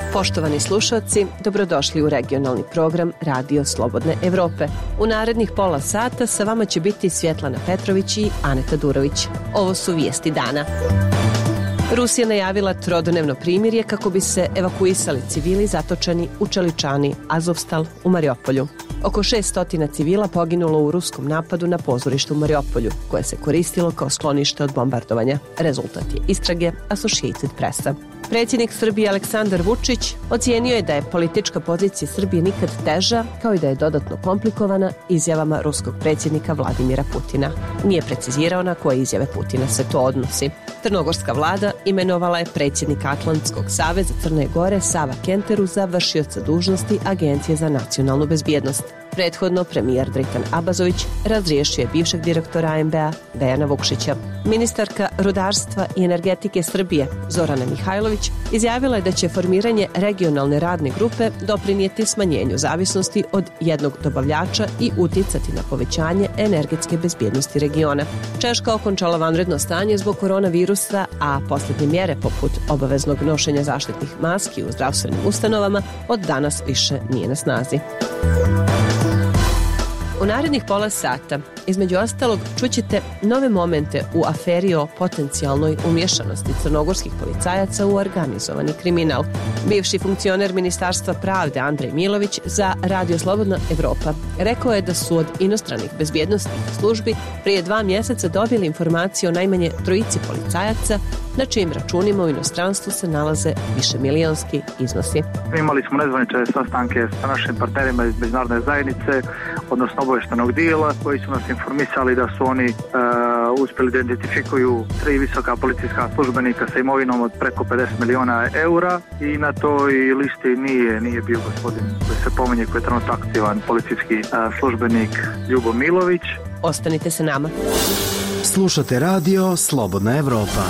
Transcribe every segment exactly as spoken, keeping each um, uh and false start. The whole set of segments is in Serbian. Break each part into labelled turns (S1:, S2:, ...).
S1: Poštovani slušalci, dobrodošli u regionalni program Radio Slobodne Evrope. U narednih pola sata sa vama će biti Svjetlana Petrović i Aneta Durović. Ovo su vijesti dana. Rusija najavila trodnevno primirje kako bi se evakuisali civili zatočeni u Čeličani, Azovstal u Mariupolju. Oko šesto civila poginulo u ruskom napadu na pozorište u Mariupolju, koje se koristilo kao sklonište od bombardovanja. Rezultat je istrage Associated Pressa. Predsjednik Srbije Aleksandar Vučić ocijenio je da je politička pozicija Srbije nikad teža, kao i da je dodatno komplikovana izjavama ruskog predsjednika Vladimira Putina. Nije precizirao na koje izjave Putina se to odnosi. Crnogorska vlada imenovala je predsjednika Atlantskog saveza Crne Gore Sava Kenteru za vršioca dužnosti Agencije za nacionalnu bezbjednost. Prethodno premijer Dritan Abazović razriješio je bivšeg direktora A M B-a Dejana Vukšića. Ministarka rudarstva i energetike Srbije Zorana Mihajlović izjavila je da će formiranje regionalne radne grupe doprinijeti smanjenju zavisnosti od jednog dobavljača i uticati na povećanje energetske bezbjednosti regiona. Češka okončala vanredno stanje zbog koronavirusa, a posljednje mjere poput obaveznog nošenja zaštitnih maski u zdravstvenim ustanovama od danas više nije na snazi. U narednih pola sata, između ostalog, čućete nove momente u aferi o potencijalnoj umješanosti crnogorskih policajaca u organizovani kriminal. Bivši funkcioner Ministarstva pravde Andrej Milović za Radio Slobodna Evropa rekao je da su od inostranih bezbjednosnih službi prije dva mjeseca dobili informacije o najmanje trojici policajaca na čijim računima u inostranstvu se nalaze višemilijonski iznosi.
S2: Imali smo nezvanične sastanke sa našim partnerima iz međunarodne zajednice, odnosno obavještajnog dijela, koji su nas informisali da su oni uh, uspjeli da identifikuju tri visoka policijska službenika sa imovinom od preko pedeset miliona eura i na toj listi nije, nije bio gospodin koji se pominje, koji je trenutno aktivan policijski uh, službenik Ljubo Milović.
S1: Ostanite sa nama.
S3: Slušate Radio Slobodna Evropa.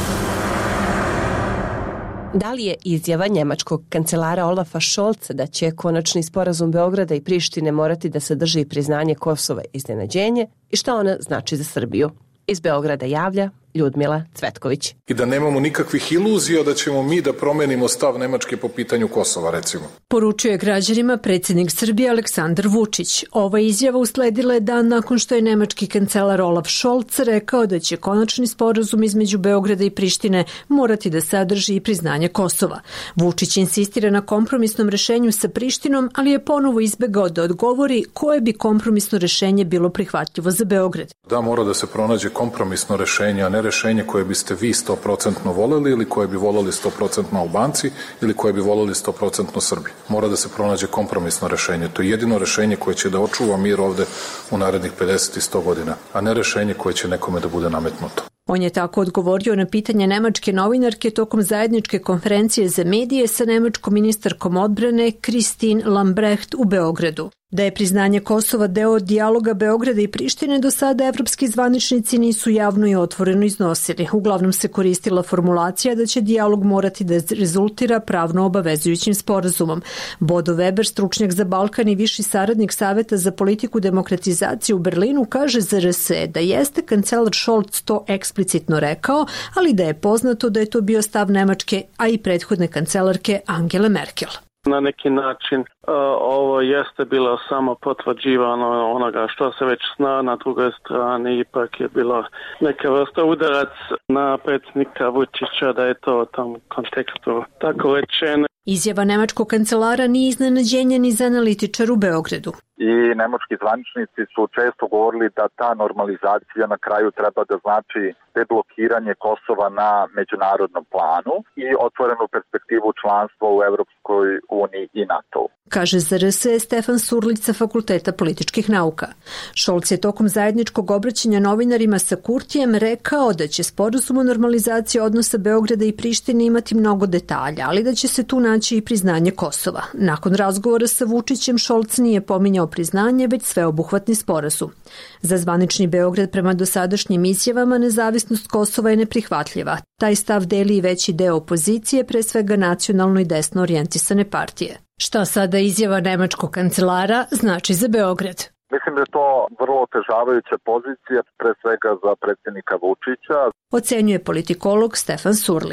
S1: Da li je izjava njemačkog kancelara Olafa Scholza da će konačni sporazum Beograda i Prištine morati da sadrži priznanje Kosova iznenađenje i šta ona znači za Srbiju? Iz Beograda javlja Ljudmila Cvetković.
S4: I da nemamo nikakvih iluzija da ćemo mi da promenimo stav Nemačke po pitanju Kosova, recimo.
S5: Poručuje građanima predsjednik Srbije Aleksandar Vučić. Ova izjava usledila je dan nakon što je nemački kancelar Olaf Scholz rekao da će konačni sporazum između Beograda i Prištine morati da sadrži i priznanje Kosova. Vučić insistira na kompromisnom rešenju sa Prištinom, ali je ponovo izbegao da odgovori koje bi kompromisno rešenje bilo prihvatljivo za Beograd.
S4: Da, mora da se pronađe kompromisno rešenje, a ne rešenje koje biste vi sto posto voleli ili koje bi voleli sto posto Albanci ili koje bi voleli sto posto Srbi. Mora da se pronađe kompromisno rešenje. To je jedino rešenje koje će da očuva mir ovde u narednih pedeset i sto godina, a ne rešenje koje će nekome da bude nametnuto.
S5: On je tako odgovorio na pitanje nemačke novinarke tokom zajedničke konferencije za medije sa nemačkom ministarkom odbrane Christine Lambrecht u Beogradu. Da je priznanje Kosova deo dijaloga Beograda i Prištine, do sada evropski zvaničnici nisu javno i otvoreno iznosili. Uglavnom se koristila formulacija da će dijalog morati da rezultira pravno obavezujućim sporazumom. Bodo Weber, stručnjak za Balkan i viši saradnik Saveta za politiku demokratizacije u Berlinu, kaže za R S da jeste kancelar Scholz to eksplicitno rekao, ali da je poznato da je to bio stav Nemačke, a i prethodne kancelarke Angele Merkel.
S6: Na neki način uh, ovo jeste bilo samo potvrđivano onoga što se već zna, na drugoj strani ipak je bilo neka vrsta udarac na predsjednika Vučića da je to u tom kontekstu tako rečeno.
S5: Izjava nemačkog kancelara nije iznenađenje ni za analitičar u Beogradu.
S7: I nemački zvaničnici su često govorili da ta normalizacija na kraju treba da znači deblokiranje Kosova na međunarodnom planu i otvorenu perspektivu članstva u Evropskoj uniji i NATO.
S5: Kaže za R S Stefan Surlić sa Fakulteta političkih nauka. Scholz je tokom zajedničkog obraćanja novinarima sa Kurtijem rekao da će sporazum o normalizaciji odnosa Beograda i Prištine imati mnogo detalja, ali da će se tu naći i priznanje Kosova. Nakon razgovora sa Vučićem, Scholz nije pominjao priznanje, već sveobuhvatni sporazum. Za zvanični Beograd prema dosadašnjim izjavama nezavisnost Kosova je neprihvatljiva. Taj stav deli i veći deo opozicije, pre svega nacionalno i desno orijentisane partije. Šta sada izjava nemačkog kancelara znači za Beograd?
S7: Mislim da je to vrlo otežavajuća pozicija, pre svega za predsjednika Vučića.
S5: Ocenjuje politikolog Stefan Surlić.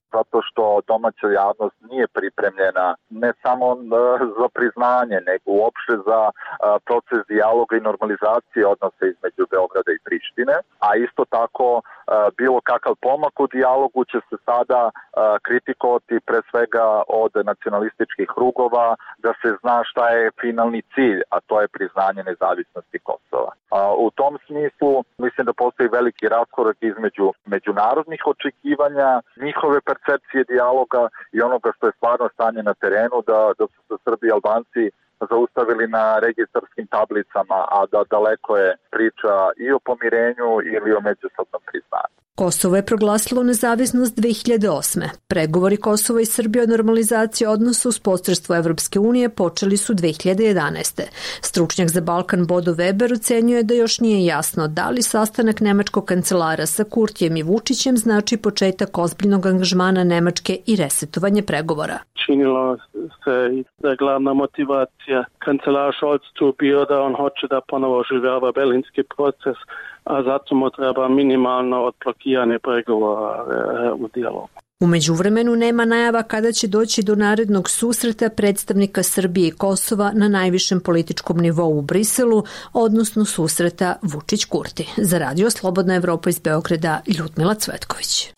S7: zato što domaća javnost nije pripremljena ne samo za priznanje, nego uopšte za proces dijaloga i normalizacije odnosa između Beograda i Prištine, a isto tako bilo kakav pomak u dijalogu će se sada kritikovati pre svega od nacionalističkih krugova, da se zna šta je finalni cilj, a to je priznanje nezavisnosti Kosova. U tom smislu mislim da postoji veliki raskorak između međunarodnih očekivanja, njihove percepcije dijaloga i onoga što je stvarno stanje na terenu, da, da su se Srbi i Albanci zaustavili na registarskim tablicama, a da daleko je priča i o pomirenju ili o međusobnom priznanju.
S5: Kosovo je proglasilo nezavisnost dve hiljade osme. Pregovori Kosova i Srbije o normalizaciji odnosa uz posredstvo Evropske unije počeli su dve hiljade jedanaeste. Stručnjak za Balkan Bodo Weber ocenjuje da još nije jasno da li sastanak nemačkog kancelara sa Kurtijem i Vučićem znači početak ozbiljnog angažmana Nemačke i resetovanje pregovora.
S6: Činilo se da je glavna motivacija kancelara Scholz tu bio da on hoće da ponovo oživljava berlinski proces, a zato mu treba minimalno odblokiranje pregovora u dijalogu.
S5: U međuvremenu nema najava kada će doći do narednog susreta predstavnika Srbije i Kosova na najvišem političkom nivou u Briselu, odnosno susreta Vučić-Kurti. Za Radio Slobodna Evropa iz Beograda, Ljudmila Cvetković.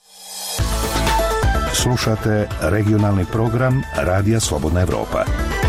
S8: Slušate regionalni program Radija Slobodna Evropa.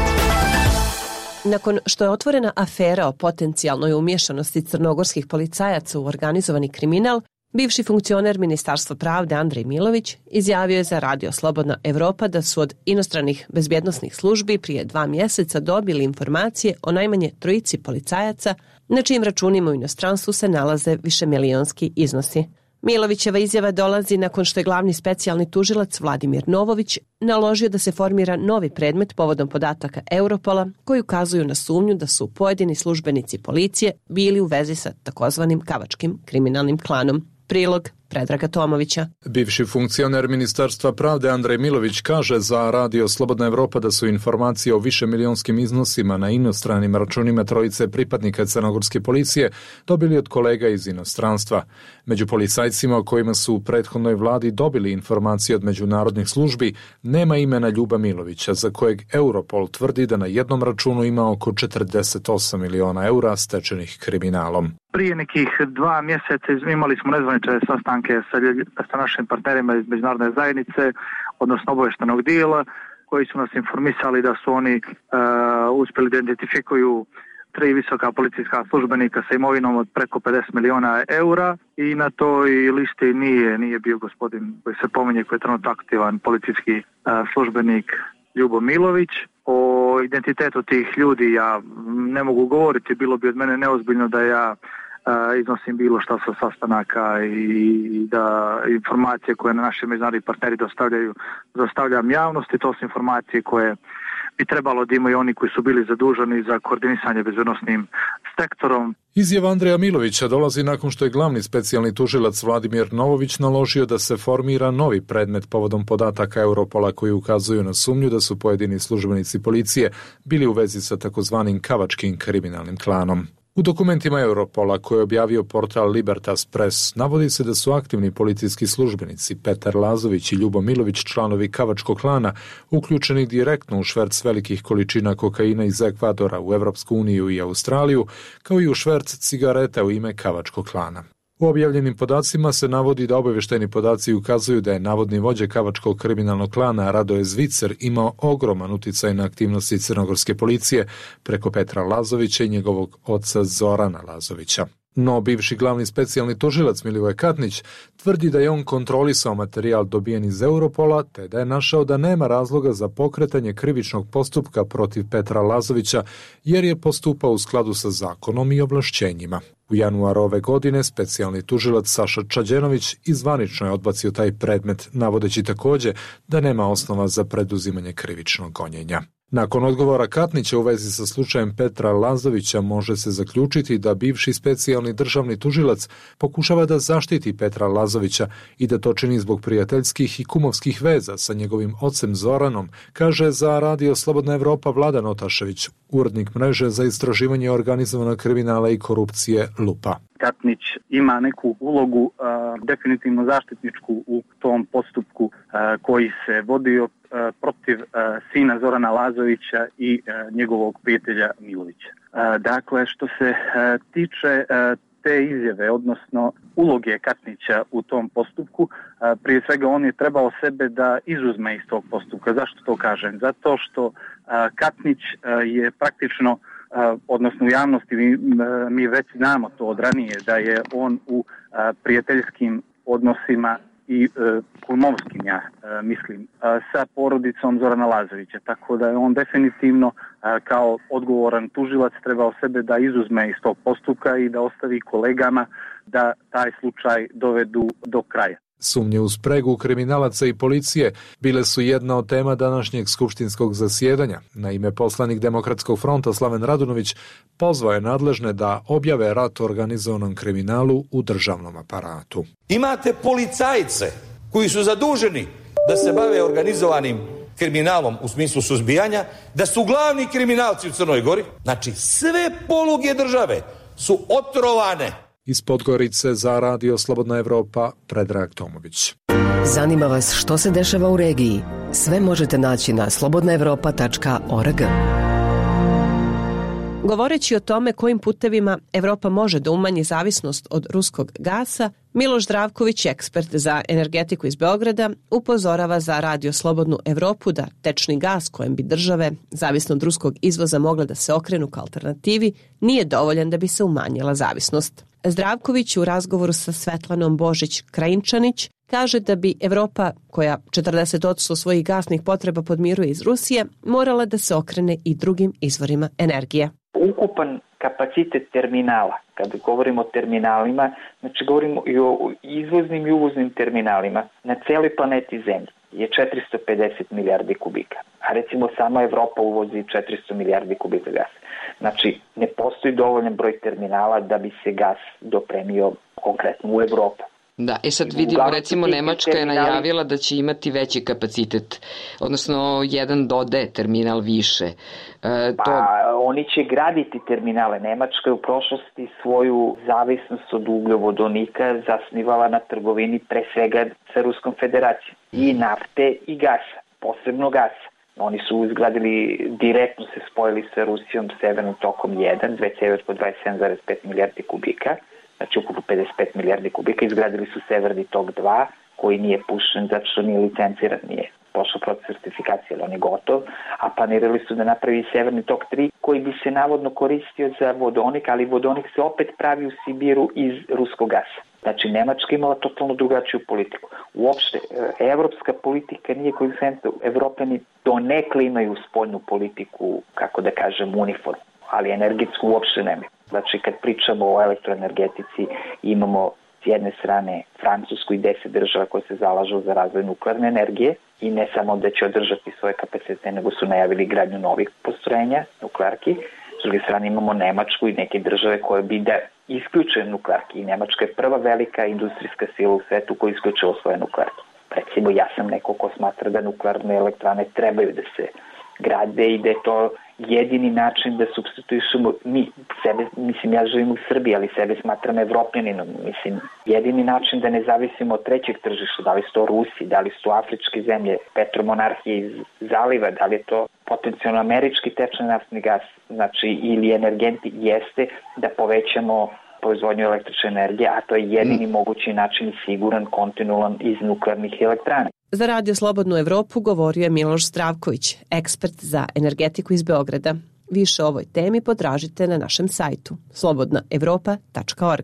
S1: Nakon što je otvorena afera o potencijalnoj umješanosti crnogorskih policajaca u organizovani kriminal, bivši funkcioner Ministarstva pravde Andrej Milović izjavio je za Radio Slobodna Evropa da su od inostranih bezbjednosnih službi prije dva mjeseca dobili informacije o najmanje trojici policajaca na čijim računima u inostranstvu se nalaze višemilijonski iznosi. Milovićeva izjava dolazi nakon što je glavni specijalni tužilac Vladimir Novović naložio da se formira novi predmet povodom podataka Europola koji ukazuju na sumnju da su pojedini službenici policije bili u vezi sa takozvanim kavačkim kriminalnim klanom. Prilog Predraga Tomovića.
S4: Bivši funkcioner Ministarstva pravde Andrej Milović kaže za Radio Slobodna Evropa da su informacije o višemilijonskim iznosima na inostranim računima trojice pripadnika crnogorske policije dobili od kolega iz inostranstva. Među policajcima o kojima su u prethodnoj vladi dobili informacije od međunarodnih službi nema imena Ljuba Milovića, za kojeg Europol tvrdi da na jednom računu ima oko četrdeset osam miliona eura stečenih kriminalom.
S2: Prije nekih dva mjeseca imali smo nezvanične sastanke sa, sa našim partnerima iz međunarodne zajednice, odnosno obavještajnog dijela, koji su nas informisali da su oni uh, uspjeli da identifikuju tri visoka policijska službenika sa imovinom od preko pedeset miliona eura i na toj listi nije, nije bio gospodin koji se pominje, koji je trenutno aktivan policijski uh, službenik Ljubo Milović. O identitetu tih ljudi ja ne mogu govoriti, bilo bi od mene neozbiljno da ja uh, iznosim bilo šta sa sastanaka i da informacije koje naši međunarodni partneri dostavljaju, dostavljam javnosti, to su informacije koje bi trebalo da imaju oni koji su bili zaduženi za koordinisanje bezbednosnim sektorom.
S4: Izjava Andreja Milovića dolazi nakon što je glavni specijalni tužilac Vladimir Novović naložio da se formira novi predmet povodom podataka Europola koji ukazuju na sumnju da su pojedini službenici policije bili u vezi sa takozvanim kavačkim kriminalnim klanom. U dokumentima Europola koje je objavio portal Libertas Press navodi se da su aktivni policijski službenici Petar Lazović i Ljubo Milović, članovi kavačkog klana, uključeni direktno u šverc velikih količina kokaina iz Ekvadora u Evropsku uniju i Australiju, kao i u šverc cigareta u ime kavačkog klana. U objavljenim podacima se navodi da obavještajni podaci ukazuju da je navodni vođa kavačkog kriminalnog klana Radoje Zvicer imao ogroman uticaj na aktivnosti crnogorske policije preko Petra Lazovića i njegovog oca Zorana Lazovića. No, bivši glavni specijalni tužilac Milivoje Katnić tvrdi da je on kontrolisao materijal dobijen iz Europola, te da je našao da nema razloga za pokretanje krivičnog postupka protiv Petra Lazovića, jer je postupao u skladu sa zakonom i ovlašćenjima. U januaru ove godine specijalni tužilac Saša Čađenović izvanično je odbacio taj predmet, navodeći također da nema osnova za preduzimanje krivičnog gonjenja.
S9: Nakon odgovora Katnića u vezi sa slučajem Petra Lazovića može se zaključiti da bivši specijalni državni tužilac pokušava da zaštiti Petra Lazovića i da to čini zbog prijateljskih i kumovskih veza sa njegovim ocem Zoranom, kaže za Radio Slobodna Evropa Vladan Otašević, urednik mreže za istraživanje organizovanog kriminala i korupcije Lupa.
S2: Katnić ima neku ulogu, uh, definitivno zaštitničku u tom postupku uh, koji se vodio uh, protiv uh, sina Zorana Lazovića i uh, njegovog prijatelja Milovića. Uh, dakle, što se uh, tiče uh, te izjave, odnosno uloge Katnića u tom postupku, uh, prije svega on je trebao sebe da izuzme iz tog postupka. Zašto to kažem? Zato što uh, Katnić uh, je praktično Uh, odnosno u javnosti mi, uh, mi već znamo to od ranije da je on u uh, prijateljskim odnosima i uh, kumovskim, ja uh, mislim, uh, sa porodicom Zorana Lazovića. Tako da je on definitivno uh, kao odgovoran tužilac trebao sebe da izuzme iz tog postupka i da ostavi kolegama da taj slučaj dovedu do kraja.
S9: Sumnje u spregu kriminalaca i policije bile su jedna od tema današnjeg skupštinskog zasjedanja. Naime, poslanik Demokratskog fronta Slaven Radunović pozvao je nadležne da objave rat organizovanom kriminalu u državnom aparatu.
S10: Imate policajce koji su zaduženi da se bave organizovanim kriminalom u smislu suzbijanja, da su glavni kriminalci u Crnoj Gori. Znači, sve poluge države su otrovane.
S9: Iz Podgorice za Radio Slobodna Evropa, Predrag Tomović.
S11: Zanima vas što se dešava u regiji? Sve možete naći na slobodna evropa tačka org.
S1: Govoreći o tome kojim putevima Evropa može da umanji zavisnost od ruskog gasa, Miloš Zdravković, ekspert za energetiku iz Beograda, upozorava za Radio Slobodnu Evropu da tečni gas kojem bi države, zavisno od ruskog izvoza, mogle da se okrenu kao alternativi, nije dovoljan da bi se umanjila zavisnost. Zdravković u razgovoru sa Svetlanom Božić-Krajinčanić kaže da bi Evropa, koja četrdeset posto svojih gasnih potreba podmiruje iz Rusije, morala da se okrene i drugim izvorima energije.
S12: Ukupan kapacitet terminala, kada govorimo o terminalima, znači govorimo i o izvoznim i uvoznim terminalima na celoj planeti Zemlji je četiristo pedeset milijardi kubika. A recimo sama Evropa uvozi četiristo milijardi kubika gasa. Znači ne postoji dovoljan broj terminala da bi se gas dopremio konkretno u Evropu.
S13: Da, e sad vidimo, recimo Nemačka je najavila da će imati veći kapacitet, odnosno jedan do D terminal više. E, to...
S12: Pa oni će graditi terminale. Nemačka je u prošlosti svoju zavisnost od ugljovodonika zasnivala na trgovini pre svega sa Ruskom federacijom. I nafte i gasa, posebno gasa. Oni su izgradili, direktno se spojili sa Rusijom Severnim tokom jedan, dve cevi po dvadeset sedam zarez pet milijardi kubika. Znači ukupno pedeset pet milijardi kubika, izgradili su Severni tok dva, koji nije pušten zato što nije licenciran, nije pošao proces certifikacije, ali on je gotov, a planirali su da napravi Severni tok tri, koji bi se navodno koristio za vodonik, ali vodonik se opet pravi u Sibiru iz ruskog gasa. Znači, Nemačka imala totalno drugačiju politiku. Uopšte, evropska politika nije konzistentna. Evropljani donekle imaju spoljnu politiku, kako da kažem, uniformu, ali energetsku uopšte nemaju. Znači, kad pričamo o elektroenergetici, imamo s jedne strane Francusku i deset država koje se zalažu za razvoj nuklearne energije i ne samo da će održati svoje kapacitete, nego su najavili gradnju novih postrojenja nuklearki. S druge strane imamo Nemačku i neke države koje bi da isključe nuklearki. I Nemačka je prva velika industrijska sila u svetu koja isključila svoje nuklearke. Recimo, ja sam neko ko smatra da nuklearne elektrane trebaju da se grade i da je to jedini način da supstituišemo mi sebe, mislim ja živim u Srbiji, ali sebe smatram Evropljaninom, mislim jedini način da ne zavisimo od trećeg tržišta, da li su to Rusi, da li su to afričke zemlje, petromonarhije iz zaliva, da li je to potencijalno američki tečni naftni gas, znači ili energenti, jeste da povećamo proizvodnju električne energije, a to je jedini mm. mogući način siguran, kontinualan iz nuklearnih elektrana.
S1: Za Radio Slobodnu Evropu govorio je Miloš Zdravković, ekspert za energetiku iz Beograda. Više o ovoj temi potražite na našem sajtu slobodna evropa tačka org.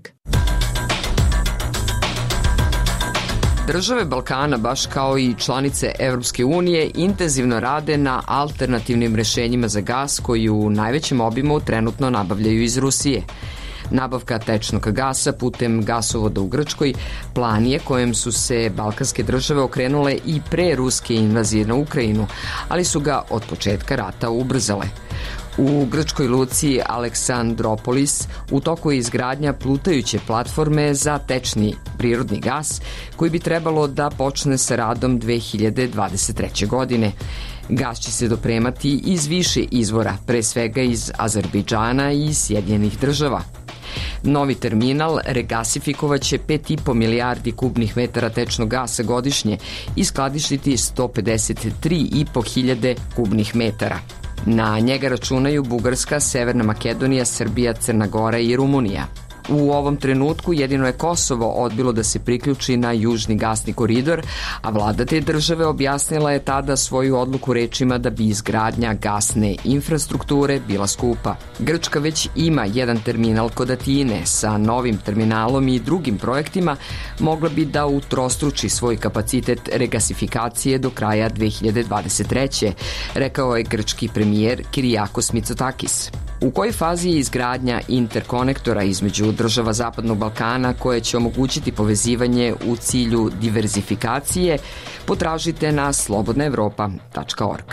S13: Države Balkana, baš kao i članice Evropske unije, intenzivno rade na alternativnim rešenjima za gas koji u najvećem obimu trenutno nabavljaju iz Rusije. Nabavka tečnog gasa putem gasovoda u Grčkoj plan je kojem su se balkanske države okrenule i pre ruske invazije na Ukrajinu, ali su ga od početka rata ubrzale. U grčkoj luci Aleksandropolis u toku je izgradnja plutajuće platforme za tečni prirodni gas koji bi trebalo da počne sa radom dve hiljade dvadeset treće. godine. Gas će se dopremati iz više izvora, pre svega iz Azerbejdžana i Sjedinjenih država. Novi terminal regasifikovaće pet i po milijardi kubnih metara tečnog gasa godišnje i skladištiti sto pedeset tri i po hiljade kubnih metara. Na njega računaju Bugarska, Severna Makedonija, Srbija, Crna Gora i Rumunija. U ovom trenutku jedino je Kosovo odbilo da se priključi na južni gasni koridor, a vlada te države objasnila je tada svoju odluku rečima da bi izgradnja gasne infrastrukture bila skupa. Grčka već ima jedan terminal kod Atine. Sa novim terminalom i drugim projektima mogla bi da utrostruči svoj kapacitet regasifikacije do kraja dve hiljade dvadeset treće. rekao je grčki premijer Kirijakos Mitsotakis. U kojoj fazi je izgradnja interkonektora između država Zapadnog Balkana koje će omogućiti povezivanje u cilju diverzifikacije, potražite na slobodna evropa tačka org.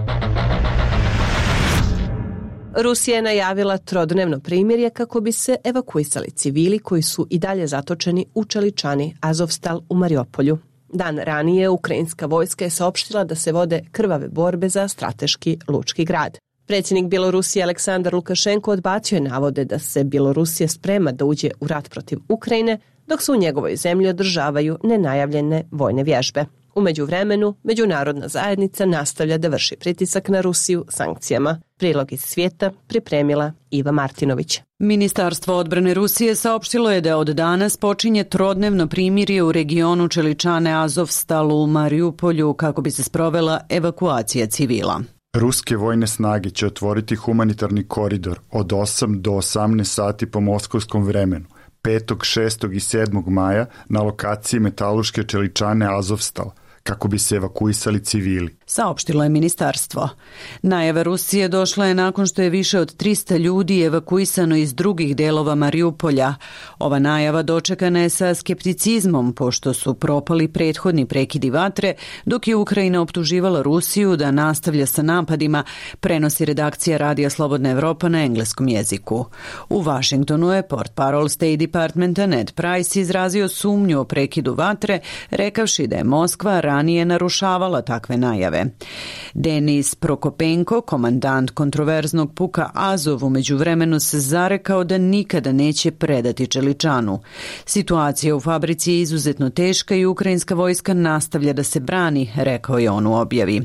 S1: Rusija je najavila trodnevno primirje kako bi se evakuisali civili koji su i dalje zatočeni u čeličani Azovstal u Mariupolju. Dan ranije ukrajinska vojska je saopštila da se vode krvave borbe za strateški lučki grad. Predsjednik Bjelorusije Aleksandar Lukašenko odbacio je navode da se Bjelorusija sprema da uđe u rat protiv Ukrajine, dok se u njegovoj zemlji održavaju nenajavljene vojne vježbe. U međuvremenu, međunarodna zajednica nastavlja da vrši pritisak na Rusiju sankcijama. Prilog iz svijeta pripremila Iva Martinović.
S14: Ministarstvo odbrane Rusije saopštilo je da od danas počinje trodnevno primirje u regionu Čeličane Azovstalu u Mariupolju kako bi se sprovela evakuacija civila.
S15: Ruske vojne snage će otvoriti humanitarni koridor od osam do osamnaest sati po moskovskom vremenu, petog, šestog i sedmog maja na lokaciji metalurške čeličane Azovstal, kako bi se evakuisali civili.
S14: Saopštilo je ministarstvo. Najava Rusije došla je nakon što je više od trista ljudi evakuisano iz drugih delova Mariupolja. Ova najava dočekana je sa skepticizmom, pošto su propali prethodni prekidi vatre, dok je Ukrajina optuživala Rusiju da nastavlja sa napadima, prenosi redakcija Radija Slobodna Evropa na engleskom jeziku. U Vašingtonu je portparol State Departmenta Ned Price izrazio sumnju o prekidu vatre, rekavši da je Moskva ranije narušavala takve najave. Denis Prokopenko, komandant kontroverznog puka Azov, u međuvremenu se zarekao da nikada neće predati Čeličanu. Situacija u fabrici je izuzetno teška i ukrajinska vojska nastavlja da se brani, rekao je on u objavi.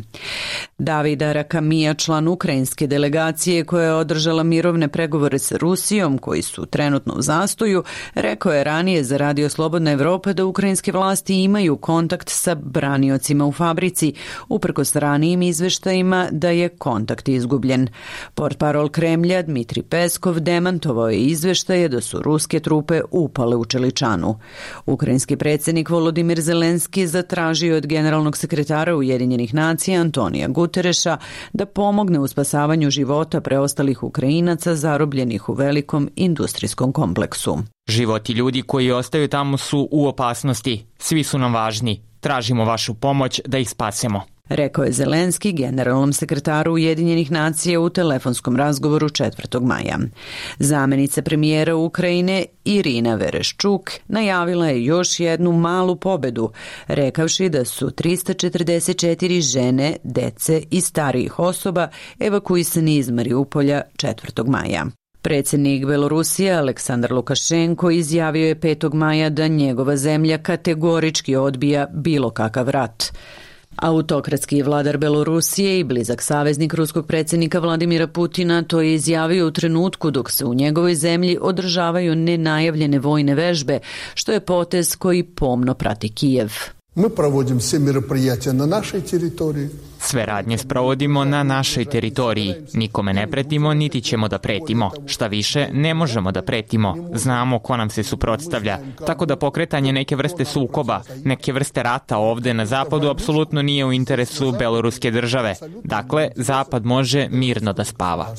S14: David Arakamija, član ukrajinske delegacije koja je održala mirovne pregovore sa Rusijom, koji su trenutno u zastoju, rekao je ranije za Radio Slobodna Evropa da ukrajinske vlasti imaju kontakt sa braniocima u fabrici, uprkos ranijim izveštajima da je kontakt izgubljen. Portparol Kremlja Dmitri Peskov demantovao je izveštaje da su ruske trupe upale u Čeličanu. Ukrajinski predsjednik Volodimir Zelenski zatražio od generalnog sekretara Ujedinjenih nacija Antonija Gutereša da pomogne u spasavanju života preostalih Ukrajinaca zarobljenih u velikom industrijskom kompleksu.
S16: Životi ljudi koji ostaju tamo su u opasnosti. Svi su nam važni. Tražimo vašu pomoć da ih spasemo,
S14: rekao je Zelenski generalnom sekretaru Ujedinjenih nacija u telefonskom razgovoru četvrtog maja. Zamenica premijera Ukrajine Irina Vereščuk najavila je još jednu malu pobedu, rekavši da su trista četrdeset četiri žene, dece i starijih osoba evakuisani iz Mariupolja četvrtog maja. Predsjednik Belorusije Aleksandar Lukašenko izjavio je petog maja da njegova zemlja kategorički odbija bilo kakav rat. Autokratski vladar Belorusije i blizak saveznik ruskog predsjednika Vladimira Putina to je izjavio u trenutku dok se u njegovoj zemlji održavaju nenajavljene vojne vežbe, što je potez koji pomno prati Kijev.
S17: Mi provodimo sve мероприятия na našoj teritoriji.
S16: Sve radnje sprovodimo na našoj teritoriji. Nikome ne pretimo, niti ćemo da pretimo. Šta više, ne možemo da pretimo. Znamo ko nam se suprotstavlja. Tako da pokretanje neke vrste sukoba, neke vrste rata ovde na zapadu apsolutno nije u interesu beloruske države. Dakle, zapad može mirno da spava.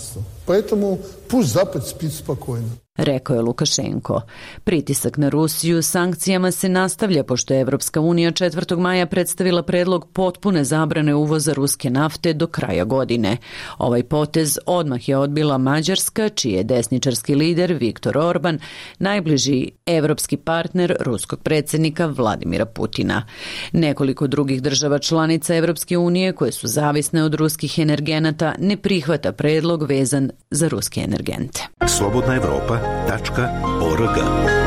S17: Поэтому пусть Запад спит спокойно.
S14: Rekao je Lukašenko. Pritisak na Rusiju sankcijama se nastavlja pošto je Evropska unija četvrtog maja predstavila predlog potpune zabrane uvoza ruske nafte do kraja godine. Ovaj potez odmah je odbila Mađarska, čiji je desničarski lider Viktor Orban najbliži evropski partner ruskog predsjednika Vladimira Putina. Nekoliko drugih država članica Evropske unije koje su zavisne od ruskih energenata ne prihvata predlog vezan za ruske energente.
S8: Slobodna Evropa .org.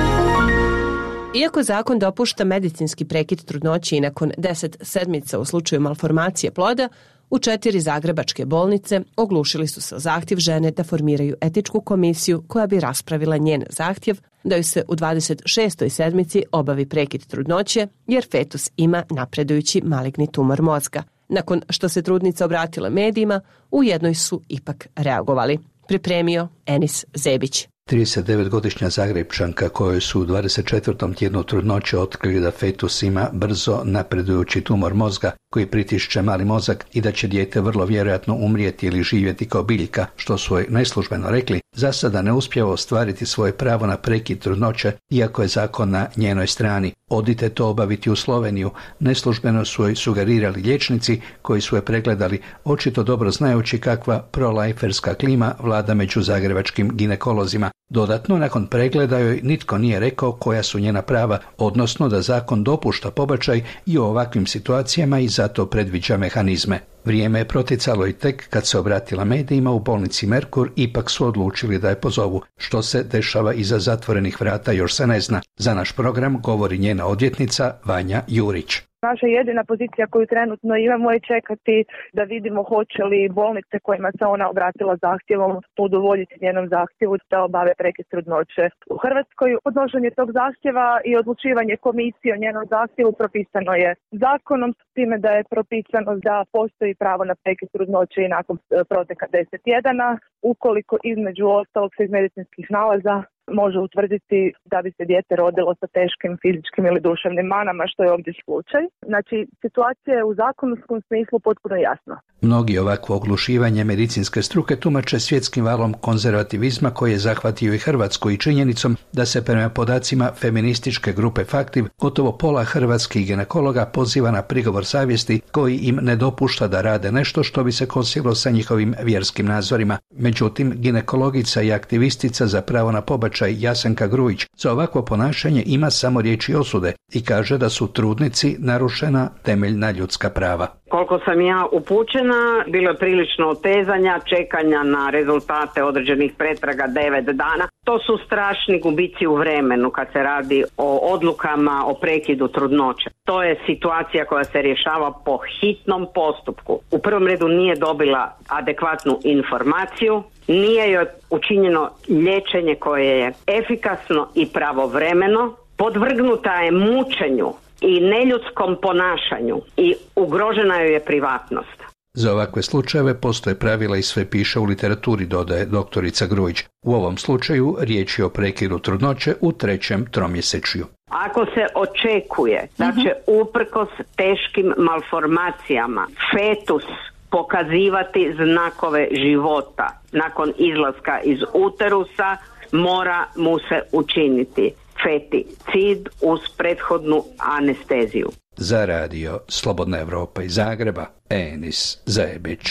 S1: Iako zakon dopušta medicinski prekid trudnoće i nakon deset sedmica u slučaju malformacije ploda, u četiri zagrebačke bolnice oglušili su se zahtjev žene da formiraju etičku komisiju koja bi raspravila njen zahtjev da joj se u dvadeset šestoj sedmici obavi prekid trudnoće jer fetus ima napredujući maligni tumor mozga. Nakon što se trudnica obratila medijima, u jednoj su ipak reagovali. Pripremio Enis Zebić.
S18: tridesetdevetgodišnja Zagrebčanka kojoj su u dvadeset četvrtom tjednu trudnoće otkrili da fetus ima brzo napredujući tumor mozga koji pritišće mali mozak i da će dijete vrlo vjerojatno umrijeti ili živjeti kao biljka, što su joj neslužbeno rekli, za sada ne uspijeva ostvariti svoje pravo na prekid trudnoće, iako je zakon na njenoj strani. Odite to obaviti u Sloveniju, neslužbeno su joj sugerirali liječnici koji su je pregledali, očito dobro znajući kakva proliferska klima vlada među zagrebačkim ginekolozima. Dodatno, nakon pregleda joj nitko nije rekao koja su njena prava, odnosno da zakon dopušta pobačaj i u ovakvim situacijama i zato predviđa mehanizme. Vrijeme je proticalo i tek kad se obratila medijima u bolnici Merkur, ipak su odlučili da je pozovu. Što se dešava iza zatvorenih vrata još se ne zna. Za naš program govori njena odvjetnica Vanja Jurić.
S19: Naša jedina pozicija koju trenutno imamo je čekati da vidimo hoće li bolnice kojima se ona obratila zahtjevom udovoljiti njenom zahtjevu da obave prekid trudnoće. U Hrvatskoj podnošenje tog zahtjeva i odlučivanje komisije o njenom zahtjevu propisano je zakonom, s time da je propisano da postoji pravo na prekid trudnoće i nakon proteka deset tjedana, ukoliko između ostalog se iz medicinskih nalaza može utvrditi da bi se dijete rodilo sa teškim fizičkim ili duševnim manama, što je ovdje slučaj. Znači, situacija je u zakonskom smislu potpuno jasna.
S18: Mnogi ovakvo oglušivanje medicinske struke tumače svjetskim valom konzervativizma koji je zahvatio i Hrvatsku i činjenicom da se prema podacima feminističke grupe Faktiv gotovo pola hrvatskih ginekologa poziva na prigovor savjesti koji im ne dopušta da rade nešto što bi se kosilo sa njihovim vjerskim nazorima. Međutim, ginekologica i aktivistica za pravo na pobačaj Jasenka Grujić za ovakvo ponašanje ima samo riječi osude i kaže da su trudnici narušena temeljna ljudska prava.
S20: Koliko sam ja upućena, bilo je prilično otezanja, čekanja na rezultate određenih pretraga devet dana. To su strašni gubici u vremenu kad se radi o odlukama o prekidu trudnoće. To je situacija koja se rješava po hitnom postupku. U prvom redu nije dobila adekvatnu informaciju, nije joj učinjeno liječenje koje je efikasno i pravovremeno, podvrgnuta je mučenju i neljudskom ponašanju i ugrožena joj je privatnost.
S18: Za ovakve slučajeve postoje pravila i sve piše u literaturi, dodaje doktorica Grujić. U ovom slučaju riječ je o prekidu trudnoće u trećem tromjesečju.
S20: Ako se očekuje da će uprkos teškim malformacijama fetus pokazivati znakove života nakon izlaska iz uterusa, mora mu se učiniti feticid uz prethodnu anesteziju.
S18: Za radio Slobodna Evropa iz Zagreba, Enis Zebić.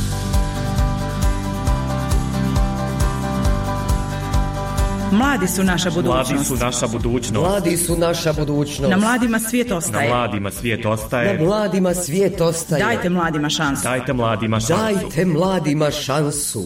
S21: Mladi su naša budućnost.
S22: Mladi su naša budućnost.
S23: Mladi su naša budućnost.
S21: Na mladima svijet ostaje.
S22: Na mladima svijet ostaje.
S23: Na mladima svijet ostaje.
S21: Dajte mladima šansu.
S22: Dajte mladima šansu.
S23: Dajte mladima šansu.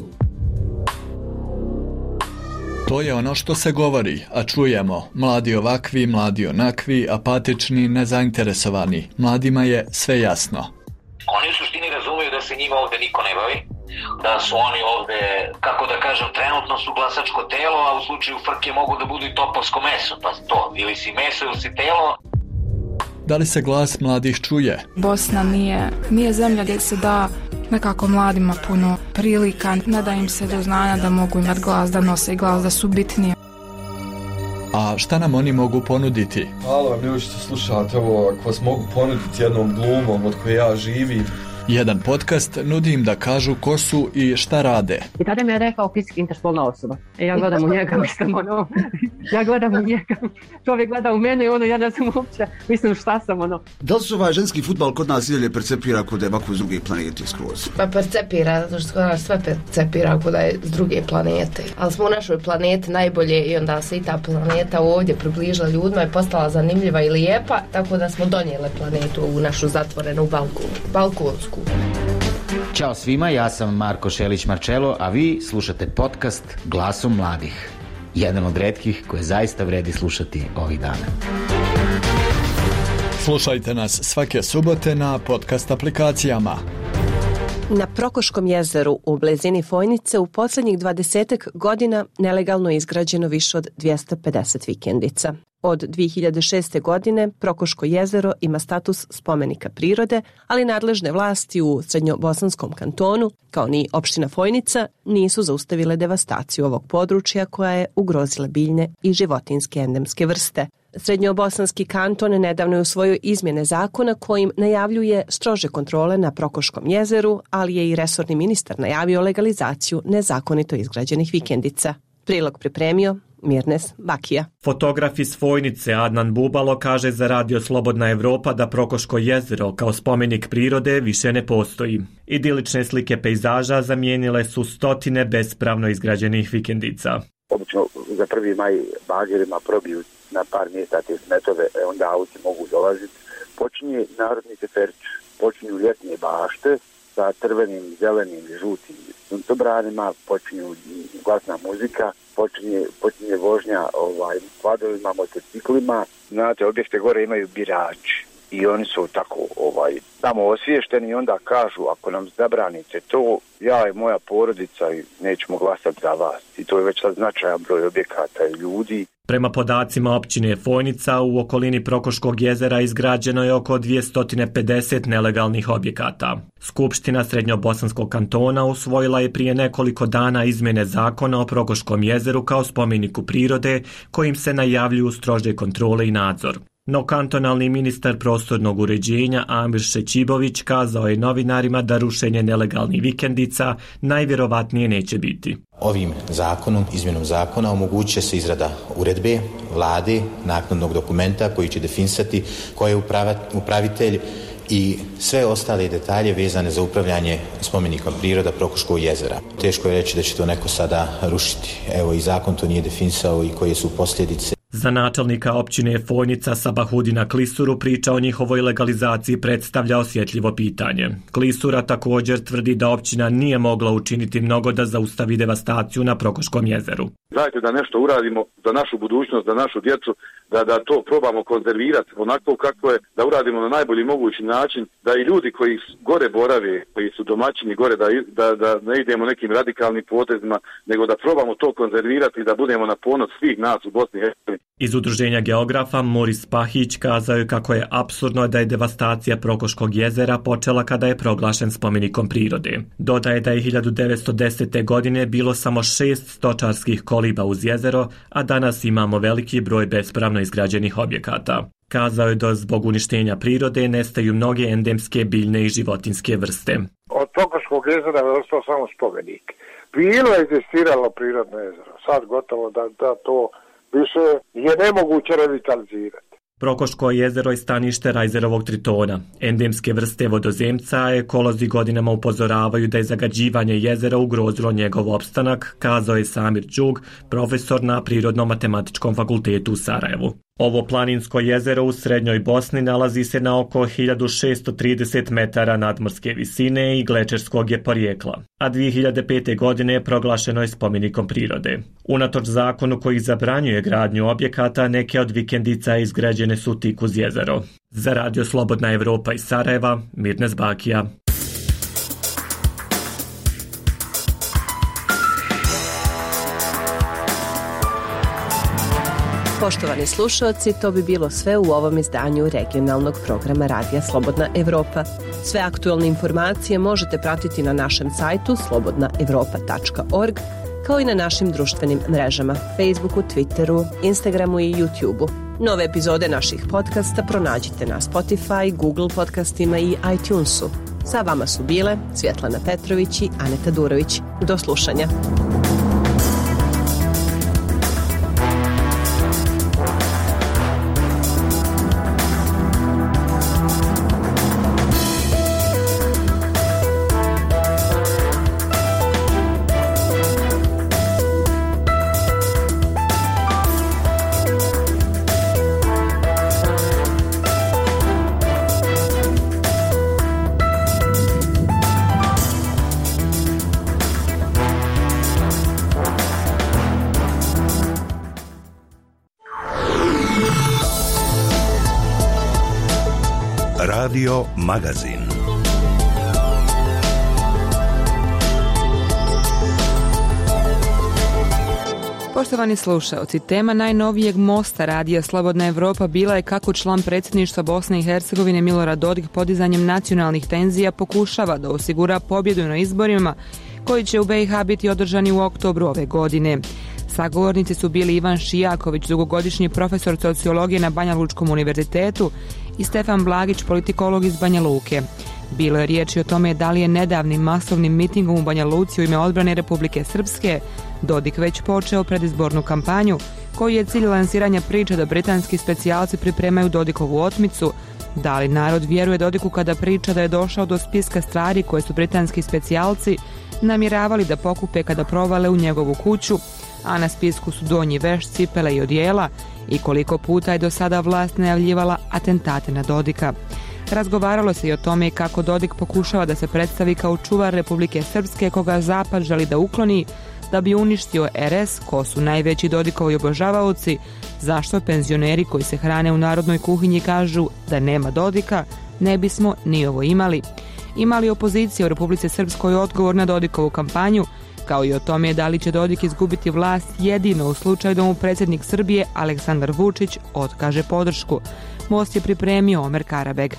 S24: To je ono što se govori, a čujemo. Mladi ovakvi, mladi onakvi, apatični, nezainteresovani. Mladima je sve jasno.
S25: Oni u suštini razumiju da se njima ovde niko ne bavi, da su oni ovde, kako da kažem, trenutno su glasačko telo, a u slučaju frke mogu da budu i topovsko meso, pa to, ili si meso ili si telo.
S24: Da li se glas mladih čuje?
S26: Bosna nije, nije zemlja gdje se da nekako mladima puno prilika, ne da im se do znanja da mogu imati glas, da nose glas, da su bitnije.
S24: A šta nam oni mogu ponuditi?
S27: Hvala vam ljudi što slušate ovo, ako vas mogu ponuditi jednom glumom od koje ja živim.
S24: Jedan podcast nudi im da kažu ko su i šta rade.
S2: I tada mi je rekao fizički interspolna osoba. E ja gledam u njega, mislim ono, ja gledam u njega, čovjek gleda u mene i ono, ja ne znam uopće, mislim šta sam ono.
S3: Da li se ovaj ženski fudbal kod nas idalje percepira kod da je ovako s druge planete skroz?
S4: Pa percepira, zato što kod nas sve percepira kod da je s druge planete. Ali smo u našoj planeti najbolje i onda se i ta planeta ovdje približila ljudima i postala zanimljiva i lijepa, tako da smo donijeli planetu u našu zatvorenu balku, balkonsku.
S5: Ćao svima, ja sam Marko Šelić-Marčelo, a vi slušate podcast Glasom mladih. Jedan od retkih koje zaista vredi slušati ovih dana.
S24: Slušajte nas svake subote na podcast aplikacijama.
S1: Na Prokoškom jezeru u blizini Fojnice u posljednjih dvadesetak godina nelegalno je izgrađeno više od dvjesto pedeset vikendica. Od dvije hiljade šeste. godine Prokoško jezero ima status spomenika prirode, ali nadležne vlasti u Srednjobosanskom kantonu, kao ni opština Fojnica, nisu zaustavile devastaciju ovog područja koja je ugrozila biljne i životinjske endemske vrste. Srednjobosanski kanton nedavno je usvojio izmjene zakona kojim najavljuje strože kontrole na Prokoškom jezeru, ali je i resorni ministar najavio legalizaciju nezakonito izgrađenih vikendica. Prilog pripremio Mirnes Bakija.
S22: Fotograf iz Fojnice Adnan Bubalo kaže za Radio Slobodna Evropa da Prokoško jezero kao spomenik prirode više ne postoji. Idilične slike pejzaža zamijenile su stotine bespravno izgrađenih vikendica.
S6: Obično za prvi maj bagerima probiju na par mjesta te smetove, onda auti mogu dolaziti. Počinje narodni teferč, počinju ljetne bašte sa crvenim, zelenim i žutim suncobranima, počinju glasna muzika, počinje, počinje vožnja ovaj, kvadrovima, motociklima. Znate, objekte gore imaju birači i oni su tako ovaj, tamo osviješteni i onda kažu ako nam zabranite to, ja i moja porodica nećemo glasati za vas. I to je već sad značajan broj objekata i ljudi.
S22: Prema podacima općine Fojnica, u okolini Prokoškog jezera izgrađeno je oko dvjesto pedeset nelegalnih objekata. Skupština Srednjobosanskog kantona usvojila je prije nekoliko dana izmjene zakona o Prokoškom jezeru kao spomeniku prirode, kojim se najavljuju strože kontrole i nadzor. No kantonalni ministar prostornog uređenja Amir Šećibović kazao je novinarima da rušenje nelegalnih vikendica najvjerovatnije neće biti.
S7: Ovim zakonom, izmjenom zakona, omogućuje se izrada uredbe, vlade, naknadnog dokumenta koji će definisati ko je upravitelj i sve ostale detalje vezane za upravljanje spomenikom priroda Prokoškog jezera. Teško je reći da će to neko sada rušiti. Evo i zakon to nije definisao i koje su posljedice.
S22: Za načelnika općine Fojnica Sabahudina Klisuru priča o njihovoj legalizaciji predstavlja osjetljivo pitanje. Klisura također tvrdi da općina nije mogla učiniti mnogo da zaustavi devastaciju na Prokoškom jezeru.
S6: Dajte da nešto uradimo za našu budućnost, za našu djecu, da, da to probamo konzervirati onako kako je, da uradimo na najbolji mogući način, da i ljudi koji gore borave, koji su domaćini gore, da, da, da ne idemo nekim radikalnim potezima, nego da probamo to konzervirati i da budemo na ponos svih nas u Bosni i Hercegovini.
S22: Iz udruženja geografa Moris Pahić kazao je kako je apsurdno da je devastacija Prokoškog jezera počela kada je proglašen spomenikom prirode. Dodaje da je hiljadu devetsto desete. godine bilo samo šest stočarskih koliba uz jezero, a danas imamo veliki broj bespravno izgrađenih objekata. Kazao je da zbog uništenja prirode nestaju mnoge endemske biljne i životinjske vrste.
S27: Od Prokoškog jezera je ostao samo spomenik. Bilo je egzistiralo prirodno jezero, sad gotovo da, da to više je nemoguće revitalizirati.
S22: Prokoško jezero je stanište rajzerovog tritona. Endemske vrste vodozemca ekolozi godinama upozoravaju da je zagađivanje jezera ugrozilo njegov opstanak, kazao je Samir Đug, profesor na Prirodno-matematičkom fakultetu u Sarajevu. Ovo planinsko jezero u srednjoj Bosni nalazi se na oko hiljadu šesto trideset metara nadmorske visine i glečerskog je porijekla, a dvije hiljade pete. godine proglašeno je spomenikom prirode. Unatoč zakonu koji zabranjuje gradnju objekata, neke od vikendica izgrađene su tik uz jezero. Za Radio Slobodna Evropa iz Sarajeva, Mirnes Bakija.
S1: Poštovani slušalci, to bi bilo sve u ovom izdanju regionalnog programa Radija Slobodna Evropa. Sve aktualne informacije možete pratiti na našem sajtu slobodna evropa tačka org, kao i na našim društvenim mrežama, Facebooku, Twitteru, Instagramu i YouTubeu. Nove epizode naših podcasta pronađite na Spotify, Google podcastima i iTunesu. Sa vama su bile Svjetlana Petrović i Aneta Durović. Do slušanja.
S8: Radio Magazin.
S9: Poštovani slušaoci, tema najnovijeg mosta Radija Slobodna Evropa bila je kako član predsjedništva Bosne i Hercegovine Milorad Dodik podizanjem nacionalnih tenzija pokušava da osigura pobjedu na izborima koji će u B i H biti održani u oktobru ove godine. Sagovornici su bili Ivan Šijaković, dugogodišnji profesor sociologije na Banja Lučkom univerzitetu, i Stefan Blagić, politikolog iz Banja Luke. Bilo je riječi o tome da li je nedavnim masovnim mitingom u Banja Luci u ime odbrane Republike Srpske Dodik već počeo predizbornu kampanju, koji je cilj lansiranja priče da britanski specijalci pripremaju Dodikovu otmicu. Da li narod vjeruje Dodiku kada priča da je došao do spiska stvari koje su britanski specijalci namjeravali da pokupe kada provale u njegovu kuću, a na spisku su donji veš, cipele i odijela, i koliko puta je do sada vlast najavljivala atentate na Dodika. Razgovaralo se i o tome kako Dodik pokušava da se predstavi kao čuvar Republike Srpske koga Zapad želi da ukloni da bi uništio R S, ko su najveći Dodikovi obožavaoci, zašto penzioneri koji se hrane u narodnoj kuhinji kažu da nema Dodika, ne bismo ni ovo imali. Imali opozicija u Republici Srpskoj odgovor na Dodikovu kampanju, kao i o tome da li će Dodik izgubiti vlast jedino u slučaju da mu predsjednik Srbije Aleksandar Vučić otkaže podršku. Most je pripremio Omer Karabeg.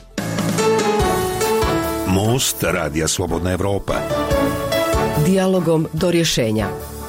S8: Most Radija Slobodna Evropa.
S23: Dijalogom do rješenja.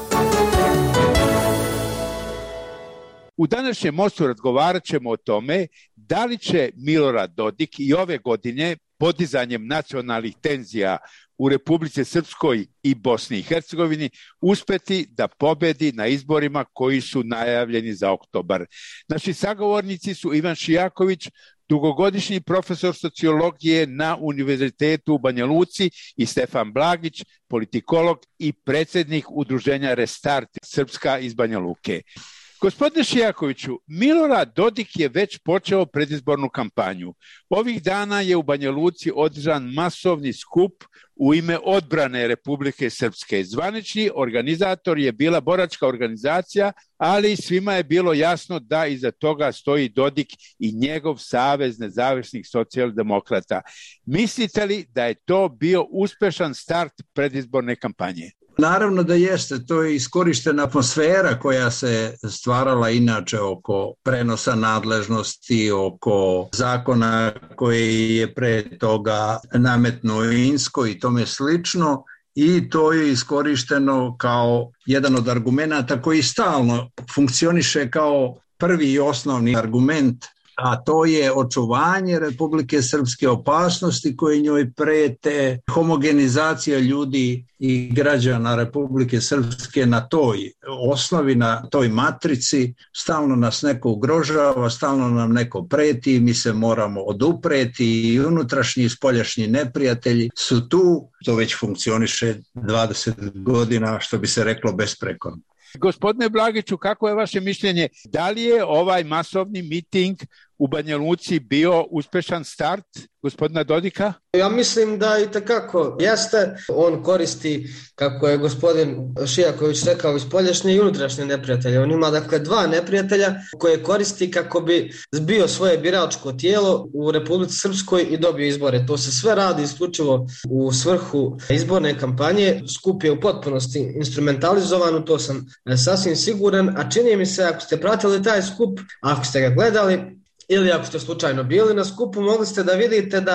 S10: U današnjem mostu razgovarat ćemo o tome da li će Milorad Dodik i ove godine podizanjem nacionalnih tenzija u Republici Srpskoj i Bosni i Hercegovini uspeti da pobedi na izborima koji su najavljeni za oktobar. Naši sagovornici su Ivan Šijaković, dugogodišnji profesor sociologije na Univerzitetu u Banja Luci, i Stefan Blagić, politikolog i predsjednik udruženja Restart Srpska iz Banja Luke. Gospodine Šijakoviću, Milorad Dodik je već počeo predizbornu kampanju. Ovih dana je u Banja Luci održan masovni skup u ime odbrane Republike Srpske. Zvanični organizator je bila boračka organizacija, ali svima je bilo jasno da iza toga stoji Dodik i njegov savez nezavisnih socijaldemokrata. Mislite li da je to bio uspešan start predizborne kampanje?
S11: Naravno da jeste, to je iskorištena atmosfera koja se stvarala inače oko prenosa nadležnosti, oko zakona koji je pre toga nametnuo Insko i tome slično, i to je iskorišteno kao jedan od argumenata koji stalno funkcioniše kao prvi i osnovni argument, a to je očuvanje Republike Srpske, opasnosti koje njoj prete, homogenizacija ljudi i građana Republike Srpske na toj osnovi, na toj matrici. Stalno nas neko ugrožava, stalno nam neko preti, mi se moramo odupreti, i unutrašnji i spoljašnji neprijatelji su tu. To već funkcioniše dvadeset godina, što bi se reklo, besprekorno.
S10: Gospodine Blagiću, kako je vaše mišljenje? Da li je ovaj masovni miting u Banja Luci bio uspešan start gospodina Dodika?
S12: Ja mislim da i takako jeste. On koristi, kako je gospodin Šijaković rekao, spoljašnje i unutrašnje neprijatelje. On ima dakle dva neprijatelja koje koristi kako bi zbio svoje biračko tijelo u Republici Srpskoj i dobio izbore. To se sve radi isključivo u svrhu izborne kampanje. Skup je u potpunosti instrumentalizovan, u to sam sasvim siguran, a čini mi se, ako ste pratili taj skup, ako ste ga gledali, ili ako ste slučajno bili na skupu, mogli ste da vidite da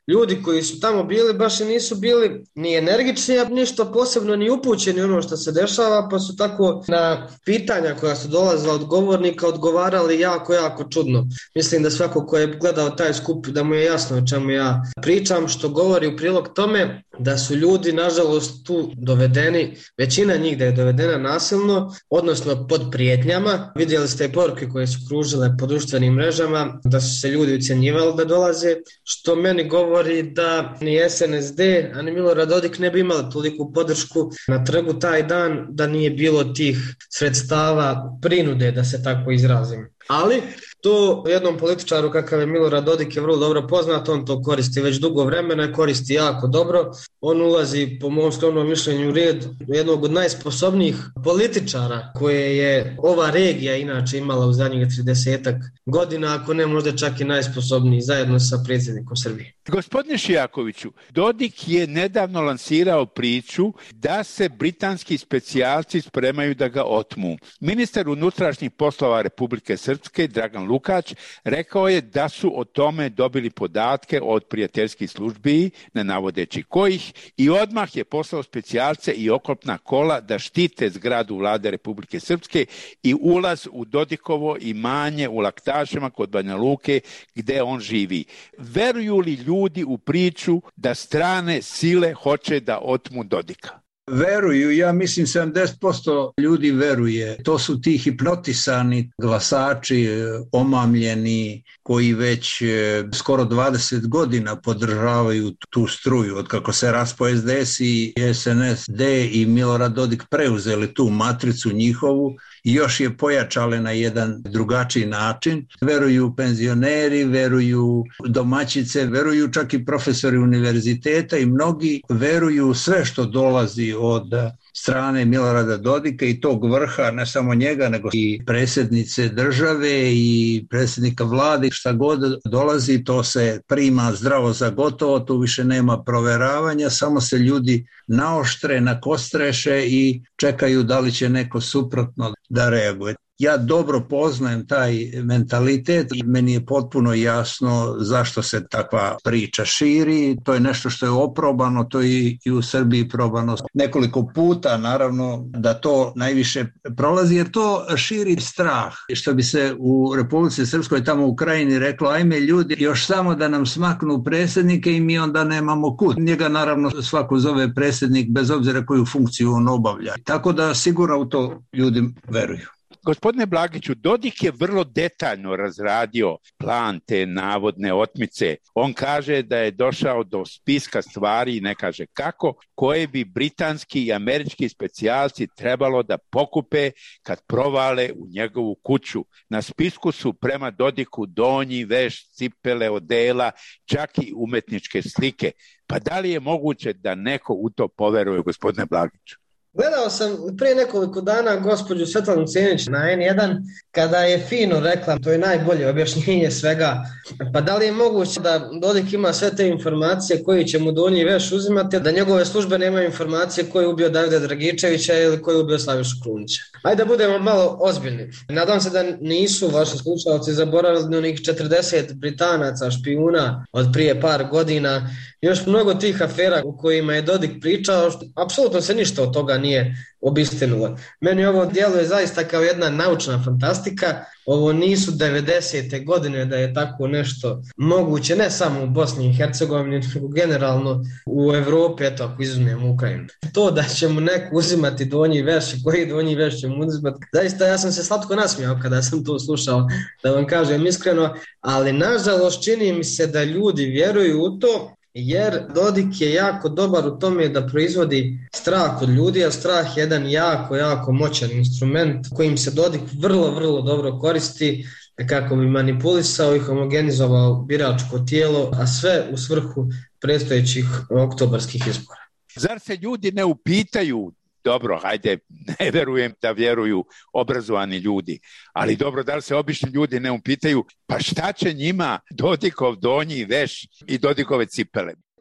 S12: ljudi koji su tamo bili baš i nisu bili ni energični, a ništa posebno ni upućeni ono što se dešava, pa su tako na pitanja koja su dolazila od govornika odgovarali jako, jako čudno. Mislim da svako ko je gledao taj skup da mu je jasno o čemu ja pričam, što govori u prilog tome da su ljudi nažalost tu dovedeni, većina njih da je dovedena nasilno, odnosno pod prijetnjama. Vidjeli ste i poruke koje su kružile po društvenim mrežama, da su se ljudi ucjenjivali da dolaze, što meni govori da ni S N S D, a ni Milorad Dodik ne bi imali toliku podršku na trgu taj dan da nije bilo tih sredstava prinude, da se tako izrazim. Ali to jednom političaru kakav je Milorad Dodik je vrlo dobro poznat, on to koristi već dugo vremena i koristi jako dobro. On ulazi, po mom skromnom mišljenju, u red jednog od najsposobnijih političara koje je ova regija inače imala u zadnjih tridesetak godina, ako ne možda čak i najsposobniji, zajedno sa predsjednikom Srbije.
S10: Gospodine Šijakoviću, Dodik je nedavno lansirao priču da se britanski specijalci spremaju da ga otmu. Ministar unutrašnjih poslova Republike Srpske, Dragan Lukač, rekao je da su o tome dobili podatke od prijateljskih službi, ne navodeći kojih, i odmah je poslao specijalce i oklopna kola da štite zgradu vlade Republike Srpske i ulaz u Dodikovo imanje u Laktašima kod Banja Luke gde on živi. Veruju li ljudi u priču da strane sile hoće da otmu Dodika?
S11: Veruju, ja mislim sedamdeset posto ljudi veruje. To su ti hipnotisani glasači, omamljeni, koji već skoro dvadeset godina podržavaju tu struju. Od kako se raspo S D S i S N S D i Milorad Dodik preuzeli tu matricu njihovu i još je pojačale na jedan drugačiji način. Veruju penzioneri, veruju domaćice, veruju čak i profesori univerziteta i mnogi veruju sve što dolazi od strane Milorada Dodika i tog vrha, ne samo njega, nego i predsjednice države i predsjednika vlade. Šta god dolazi, to se prima zdravo za gotovo, tu više nema proveravanja, samo se ljudi naoštre, nakostreše i čekaju da li će neko suprotno da reaguje. Ja dobro poznajem taj mentalitet i meni je potpuno jasno zašto se takva priča širi. To je nešto što je oprobano, to je i u Srbiji probano nekoliko puta, naravno da to najviše prolazi, jer to širi strah. Što bi se u Republici Srpskoj tamo u Krajini reklo, ajme ljudi, još samo da nam smaknu predsjednike i mi onda nemamo kud. Njega naravno svako zove predsjednik bez obzira koju funkciju on obavlja. Tako da sigurno u to ljudi veruju.
S10: Gospodine Blagiću, Dodik je vrlo detaljno razradio plan te navodne otmice. On kaže da je došao do spiska stvari, ne kaže kako, koje bi britanski i američki specijalci trebalo da pokupe kad provale u njegovu kuću. Na spisku su prema Dodiku donji veš, cipele, odela, čak i umetničke slike. Pa da li je moguće da neko u to poveruje, gospodine Blagiću?
S12: Gledao sam prije nekoliko dana gospođu Svetlanu Cenić na N jedan kada je fino rekla, to je najbolje objašnjenje svega, pa da li je moguće da Dodik ima sve te informacije koji će mu donji veš uzimati, da njegove službe nemaju informacije koji je ubio Davida Dragičevića ili koji je ubio Slavišu Krunića. Ajde da budemo malo ozbiljni. Nadam se da nisu vaši slušalci zaboravili onih četrdeset Britanaca, špijuna od prije par godina, još mnogo tih afera u kojima je Dodik pričao, apsolutno se ništa od toga nije obistinulo. Meni ovo djeluje zaista kao jedna naučna fantastika. Ovo nisu devedesete godine da je tako nešto moguće, ne samo u Bosni i Hercegovini, nego generalno u Evropi, eto ako izuzmemo Ukrajinu. To da će mu neko uzimati donji veš i koji donji veš će mu uzimati, zaista ja sam se slatko nasmijao kada sam to slušao, da vam kažem iskreno, ali nažalost čini mi se da ljudi vjeruju u to, jer Dodik je jako dobar u tome da proizvodi strah od ljudi, a strah je jedan jako, jako moćan instrument kojim se Dodik vrlo, vrlo dobro koristi kako bi manipulisao i homogenizovao biračko tijelo, a sve u svrhu predstojećih oktobarskih izbora.
S10: Zar se ljudi ne upitaju, dobro, hajde, ne verujem da vjeruju obrazovani ljudi, ali dobro, da li se obični ljudi ne upitaju, pa šta će njima Dodikov donji veš i Dodikove cipele?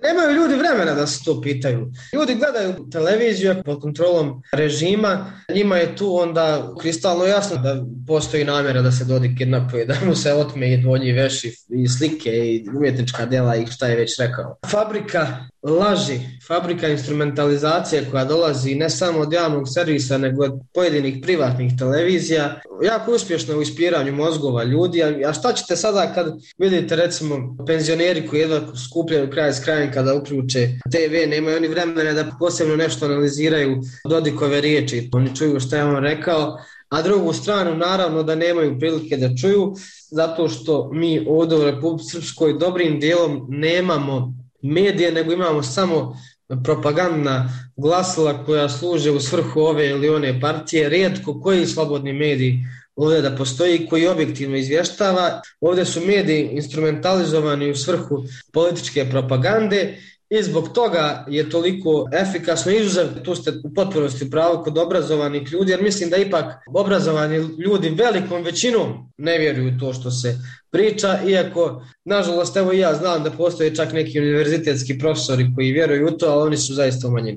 S12: Nemaju ljudi vremena da se to pitaju. Ljudi gledaju televiziju pod kontrolom režima, njima je tu onda kristalno jasno da postoji namjera da se Dodik kidnapuje, da mu se otme i dvonji veši i slike i umjetnička djela i šta je već rekao. Fabrika laži, fabrika instrumentalizacije koja dolazi ne samo od javnog servisa nego od pojedinih privatnih televizija, jako uspješno u ispiranju mozgova ljudi. A šta ćete sada kad vidite recimo penzioneri koji jedva skupljaju kraj s krajem kada uključe te ve, nemaju oni vremena da posebno nešto analiziraju Dodikove riječi, oni čuju šta je on rekao, a drugu stranu naravno da nemaju prilike da čuju zato što mi ovdje u Republici Srpskoj dobrim dijelom nemamo medije, nego imamo samo propagandna glasila koja služe u svrhu ove ili one partije. Rijetko koji slobodni mediji ovdje da postoji koji objektivno izvještava. Ovdje su mediji instrumentalizovani u svrhu političke propagande i zbog toga je toliko efikasno, izuzev, tu ste u potpunosti u pravu kod obrazovanih ljudi, jer mislim da ipak obrazovani ljudi velikom većinom ne vjeruju to što se priča, iako, nažalost, evo i ja znam da postoje čak neki univerzitetski profesori koji vjeruju u to, ali oni su zaista umanjeni.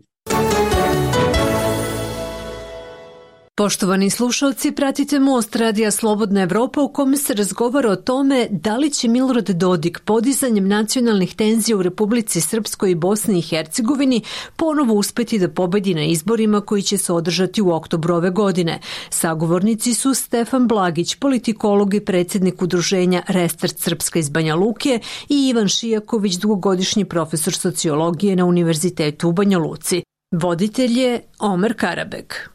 S13: Poštovani slušalci, pratite Most Radija Slobodna Evropa u kome se razgovara o tome da li će Milorad Dodik podizanjem nacionalnih tenzija u Republici Srpskoj i Bosni i Hercegovini ponovo uspeti da pobedi na izborima koji će se održati u oktobru ove godine. Sagovornici su Stefan Blagić, politikolog i predsjednik udruženja Restart Srpska iz Banja Luke, i Ivan Šijaković, dugogodišnji profesor sociologije na Univerzitetu u Banja Luci. Voditelj je Omer Karabek.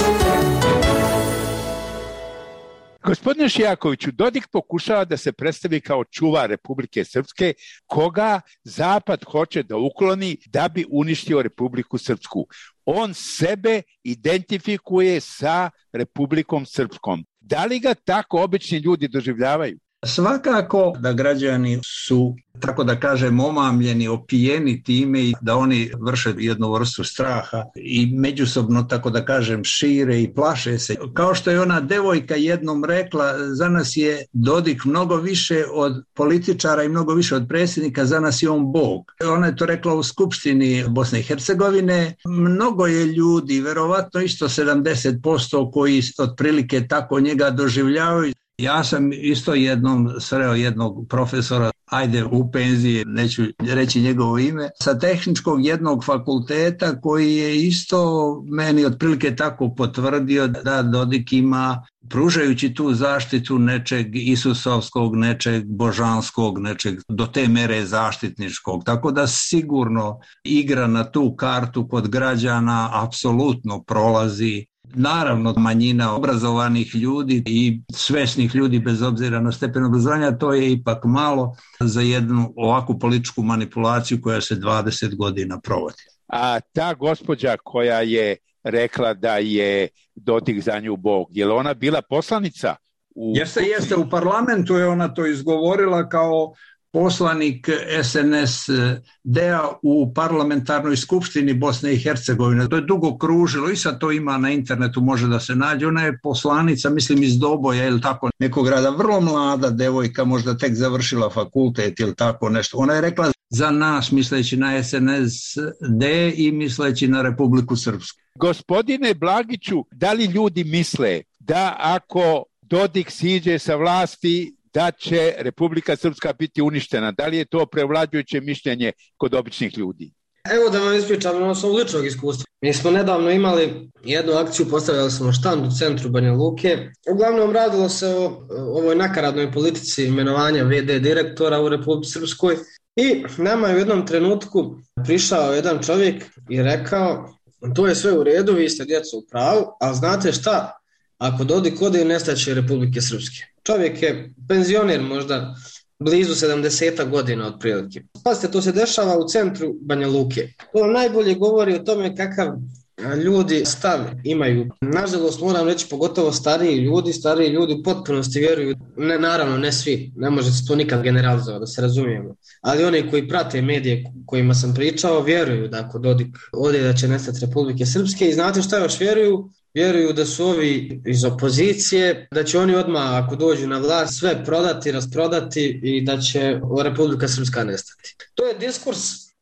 S10: Gospodine Šijakoviću, Dodik pokušava da se predstavi kao čuvar Republike Srpske, koga Zapad hoće da ukloni da bi uništio Republiku Srpsku. On sebe identifikuje sa Republikom Srpskom. Da li ga tako obični ljudi doživljavaju?
S11: Svakako da građani su, tako da kažem, omamljeni, opijeni time i da oni vrše jednu vrstu straha i međusobno, tako da kažem, šire i plaše se. Kao što je ona devojka jednom rekla, za nas je Dodik mnogo više od političara i mnogo više od predsjednika, za nas je on Bog. Ona je to rekla u Skupštini Bosne i Hercegovine. Mnogo je ljudi, verovatno isto sedamdeset posto koji otprilike tako njega doživljavaju. Ja sam isto jednom sreo jednog profesora, ajde u penziji, neću reći njegovo ime, sa tehničkog jednog fakulteta koji je isto meni otprilike tako potvrdio da Dodik ima, pružajući tu zaštitu nečeg isusovskog, nečeg božanskog, nečeg do te mere zaštitničkog. Tako da sigurno igra na tu kartu kod građana apsolutno prolazi. Naravno, manjina obrazovanih ljudi i svesnih ljudi bez obzira na stepen obrazovanja, to je ipak malo za jednu ovakvu političku manipulaciju koja se dvadeset godina provodi.
S10: A ta gospođa koja je rekla da je Dodik za nju Bog, je li ona bila poslanica? U...
S11: Jeste, jeste, u parlamentu je ona to izgovorila kao poslanik es en es de-a u parlamentarnoj skupštini Bosne i Hercegovine. To je dugo kružilo i sad to ima na internetu, može da se nađe. Ona je poslanica, mislim, iz Doboja ili tako nekog grada. Vrlo mlada devojka, možda tek završila fakultet ili tako nešto. Ona je rekla za nas, misleći na es en es de i misleći na Republiku Srpsku.
S10: Gospodine Blagiću, da li ljudi misle da ako Dodik siđe sa vlasti da će Republika Srpska biti uništena? Da li je to prevlađujuće mišljenje kod običnih ljudi?
S12: Evo da vam ispričam na osnovu ličnog iskustva. Mi smo nedavno imali jednu akciju, postavljali smo štand u centru Banja Luke. Uglavnom radilo se o ovoj nakaradnoj politici imenovanja ve de direktora u Republici Srpskoj i nama je u jednom trenutku prišao jedan čovjek i rekao: to je sve u redu, vi ste djeco u pravu, ali znate šta? Ako Dodik ode, nestaće Republike Srpske. Čovjek je penzioner, možda blizu sedamdeset godina otprilike. Pazite, to se dešava u centru Banja Luke. To vam najbolje govori o tome kakav ljudi stav imaju. Nažalost, moram reći, pogotovo stariji ljudi, stariji ljudi u potpunosti vjeruju, ne, naravno ne svi, ne može se to nikad generalizovati, da se razumijemo, ali oni koji prate medije kojima sam pričao, vjeruju da ako Dodik ode da će nestati Republike Srpske. I znate šta još vjeruju? Vjeruju da su ovi iz opozicije, da će oni odmah ako dođu na vlast sve prodati, rasprodati i da će Republika Srpska nestati. To je diskurs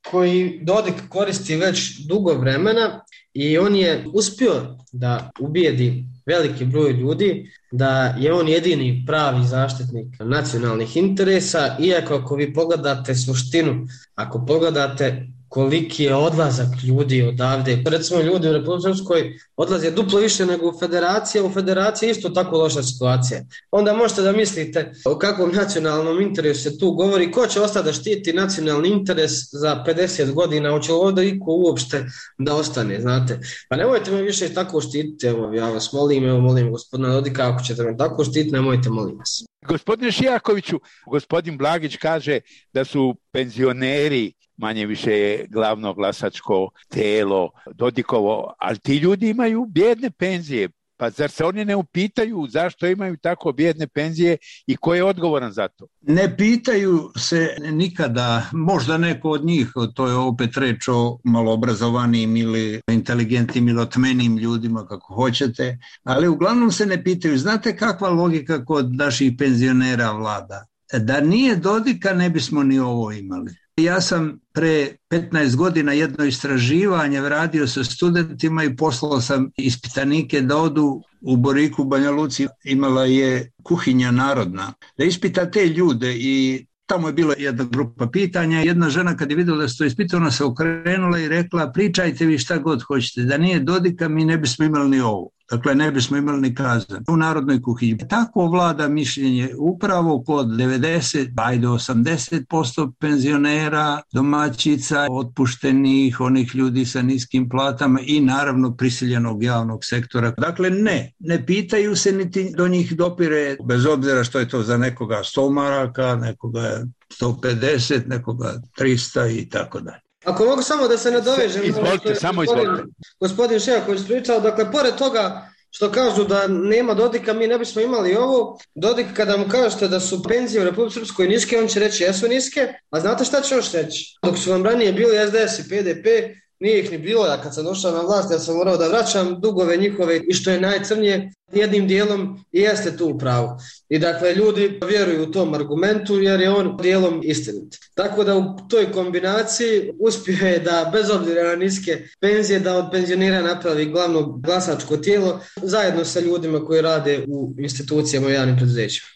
S12: koji Dodik koristi već dugo vremena i on je uspio da ubijedi veliki broj ljudi da je on jedini pravi zaštitnik nacionalnih interesa, iako ako vi pogledate suštinu, ako pogledate koliki je odlazak ljudi odavde. Recimo ljudi u Republici Srpskoj odlaze duplo više nego u Federaciji, a u Federaciji isto tako loša situacija. Onda možete da mislite o kakvom nacionalnom interesu se tu govori, ko će ostati da štiti nacionalni interes za pedeset godina, hoće li ovdje iko uopšte da ostane, znate. Pa nemojte me više tako štititi, evo ja vas molim, evo molim gospodina Dodika, ako ćete me tako štititi, nemojte, molim vas.
S10: Gospodine Šijakoviću, gospodin Blagić kaže da su penzioneri manje više je glavno glasačko telo Dodikovo, ali ti ljudi imaju bijedne penzije. Pa zar se oni ne upitaju zašto imaju tako bijedne penzije i ko je odgovoran za to?
S11: Ne pitaju se nikada, možda neko od njih, to je opet reč o maloobrazovanim ili inteligentnim ili otmenim ljudima, kako hoćete, ali uglavnom se ne pitaju. Znate kakva logika kod naših penzionera vlada? Da nije Dodika ne bismo ni ovo imali. Ja sam pre petnaest godina jedno istraživanje radio sa studentima i poslao sam ispitanike da odu u Boriku u Banja Luci, imala je kuhinja narodna, da ispita te ljude i tamo je bila jedna grupa pitanja. Jedna žena kad je vidjela da se to ispita, ona se okrenula i rekla pričajte vi šta god hoćete, da nije Dodika mi ne bismo imali ni ovo. Dakle, ne bismo imali ni kazan u narodnoj kuhinji. Tako vlada mišljenje upravo kod devedeset, ajde osamdeset posto penzionera, domaćica, otpuštenih, onih ljudi sa niskim platama i naravno prisiljenog javnog sektora. Dakle, ne, ne pitaju se niti do njih dopire, bez obzira što je to za nekoga sto maraka, nekoga sto pedeset, nekoga trista i tako dalje.
S12: Ako mogu samo da se nadovežem,
S10: izvolite, samo izvolite.
S12: Gospodin, gospodin Šijaković pričao, dakle, pored toga što kažu da nema Dodika, mi ne bismo imali ovo. Dodik, kada mu kažete da su penzije u Republici Srpskoj niske, on će reći jesu niske, a znate šta će još reći? Dok su vam ranije bili S D S i P D P, nije ih ni bilo, ja kad sam došao na vlast, ja sam morao da vraćam dugove njihove i što je najcrnije, jednim dijelom i jeste tu u pravu. I dakle, ljudi vjeruju u tom argumentu jer je on dijelom istinit. Tako da u toj kombinaciji uspio je da, bez obzira na niske penzije, da od penzionera napravi glavno glasačko tijelo zajedno sa ljudima koji rade u institucijama i javnim preduzećima.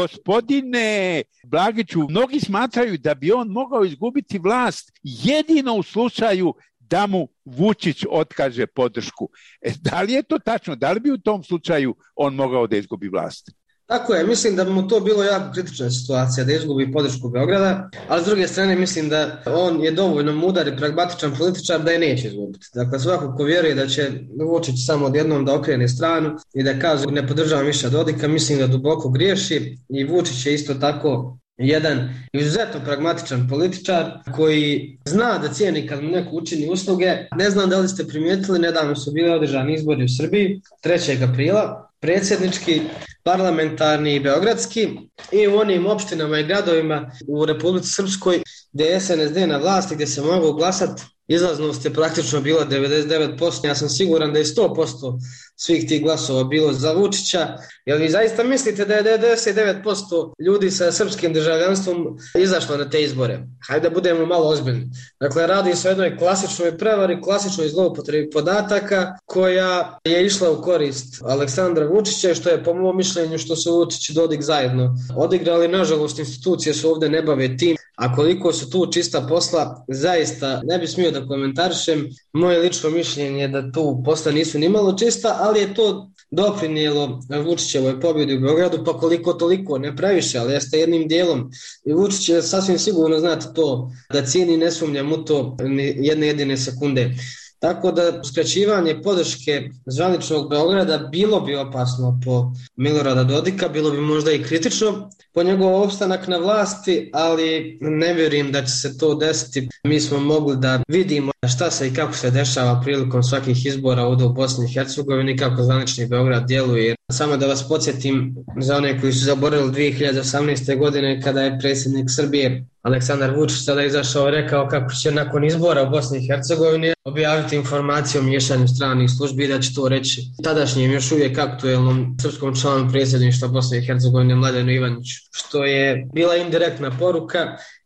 S10: Gospodine Blagiću, mnogi smatraju da bi on mogao izgubiti vlast jedino u slučaju da mu Vučić otkaže podršku. E, da li je to tačno? Da li bi u tom slučaju on mogao da izgubi vlast?
S12: Tako je, mislim da bi mu to bilo jako kritična situacija da izgubi podršku Beograda, ali s druge strane mislim da on je dovoljno mudar i pragmatičan političar da je neće izgubiti. Dakle, svako ko vjeruje da će Vučić samo odjednom da okrene stranu i da kaže ne podržavam više Dodika, mislim da duboko griješi i Vučić je isto tako jedan izuzetno pragmatičan političar koji zna da cijeni kad mu neko učini usluge. Ne znam da li ste primijetili, nedavno su bili održani izbori u Srbiji, trećeg aprila, predsjednički, parlamentarni i beogradski, i u onim opštinama i gradovima u Republici Srpskoj gdje je S N S D na vlasti, gdje se mogu glasati, izlaznost je praktično bila devedeset devet posto. Ja sam siguran da je sto posto svih tih glasova bilo za Vučića. Jel vi zaista mislite da je devedeset devet posto ljudi sa srpskim državljanstvom izašlo na te izbore? Hajde da budemo malo ozbiljni. Dakle, radi se o jednoj klasičnoj prevari, klasičnoj zloupotrebi podataka koja je išla u korist Aleksandra Vučića, što je po mom mišljenju što su Vučić i Dodik zajedno odigrali. Nažalost, institucije su ovdje ne bave tim. A koliko su tu čista posla, zaista ne bi smio da komentarišem. Moje lično mišljenje je da tu posla nisu ni malo čista, ali je to doprinijelo Vučićevoj pobjedi u Beogradu, pa koliko toliko, ne previše, ali jeste jednim dijelom. I Vučić je sasvim sigurno, znate to, da cijeni, ne sumnjam u to ni jedne jedine sekunde. Tako da skraćivanje podrške zvaničnog Beograda bilo bi opasno po Milorada Dodika, bilo bi možda i kritično po njegov opstanak na vlasti, ali ne vjerujem da će se to desiti. Mi smo mogli da vidimo šta se i kako se dešava prilikom svakih izbora ovdje u Bosni i Hercegovini, kako zvanični Beograd djeluje. Samo da vas podsjetim za one koji su zaboravili dvije hiljade osamnaeste. godine kada je predsjednik Srbije Aleksandar Vučić tada izašao i rekao kako će nakon izbora u Bosni i Hercegovini objaviti informaciju o miješanju stranih službi i da će to reći tadašnjem još uvijek aktuelnom srpskom članu predsjedništva Bosne i Hercegovine Mladenu Ivaniću, što je bila indirektna poruka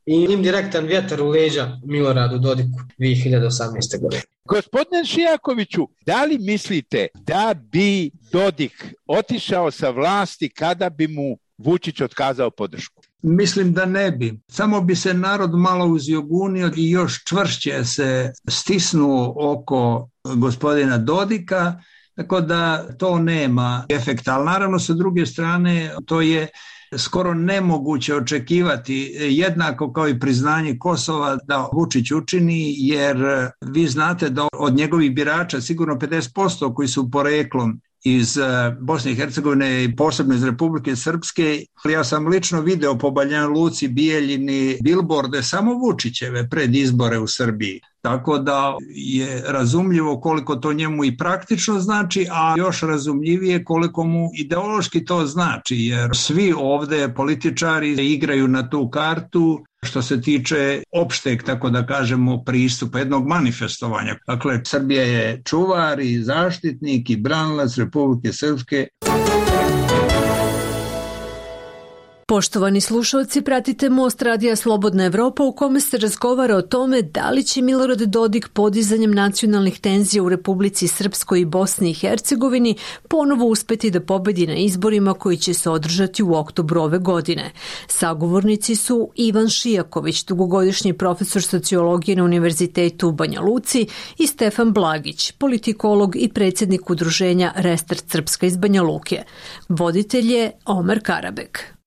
S12: i indirektan vjetar u leđa Miloradu Dodiku dvije hiljade osamnaeste. godine.
S10: Gospodine Šijakoviću, da li mislite da bi Dodik otišao sa vlasti kada bi mu Vučić otkazao podršku?
S11: Mislim da ne bi. Samo bi se narod malo uzjogunio i još čvršće se stisnuo oko gospodina Dodika, tako da to nema efekta. Ali naravno sa druge strane to je skoro nemoguće očekivati, jednako kao i priznanje Kosova, da Vučić učini, jer vi znate da od njegovih birača sigurno pedeset posto koji su poreklom iz Bosne i Hercegovine i posebno iz Republike Srpske. Ja sam lično video po Banja Luci, Bijeljini, bilborde samo Vučićeve pred izbore u Srbiji. Tako da je razumljivo koliko to njemu i praktično znači, a još razumljivije koliko mu ideološki to znači, jer svi ovde političari igraju na tu kartu što se tiče opšteg, tako da kažemo, pristupa, jednog manifestovanja. Dakle, Srbija je čuvar i zaštitnik i branilac Republike Srpske.
S13: Poštovani slušalci, pratite Most Radija Slobodna Evropa u kome se razgovara o tome da li će Milorad Dodik podizanjem nacionalnih tenzija u Republici Srpskoj i Bosni i Hercegovini ponovo uspeti da pobedi na izborima koji će se održati u oktobru ove godine. Sagovornici su Ivan Šijaković, dugogodišnji profesor sociologije na Univerzitetu u Banja Luci, i Stefan Blagić, politikolog i predsjednik udruženja Restart Srpska iz Banja Luke. Voditelj je Omer Karabek.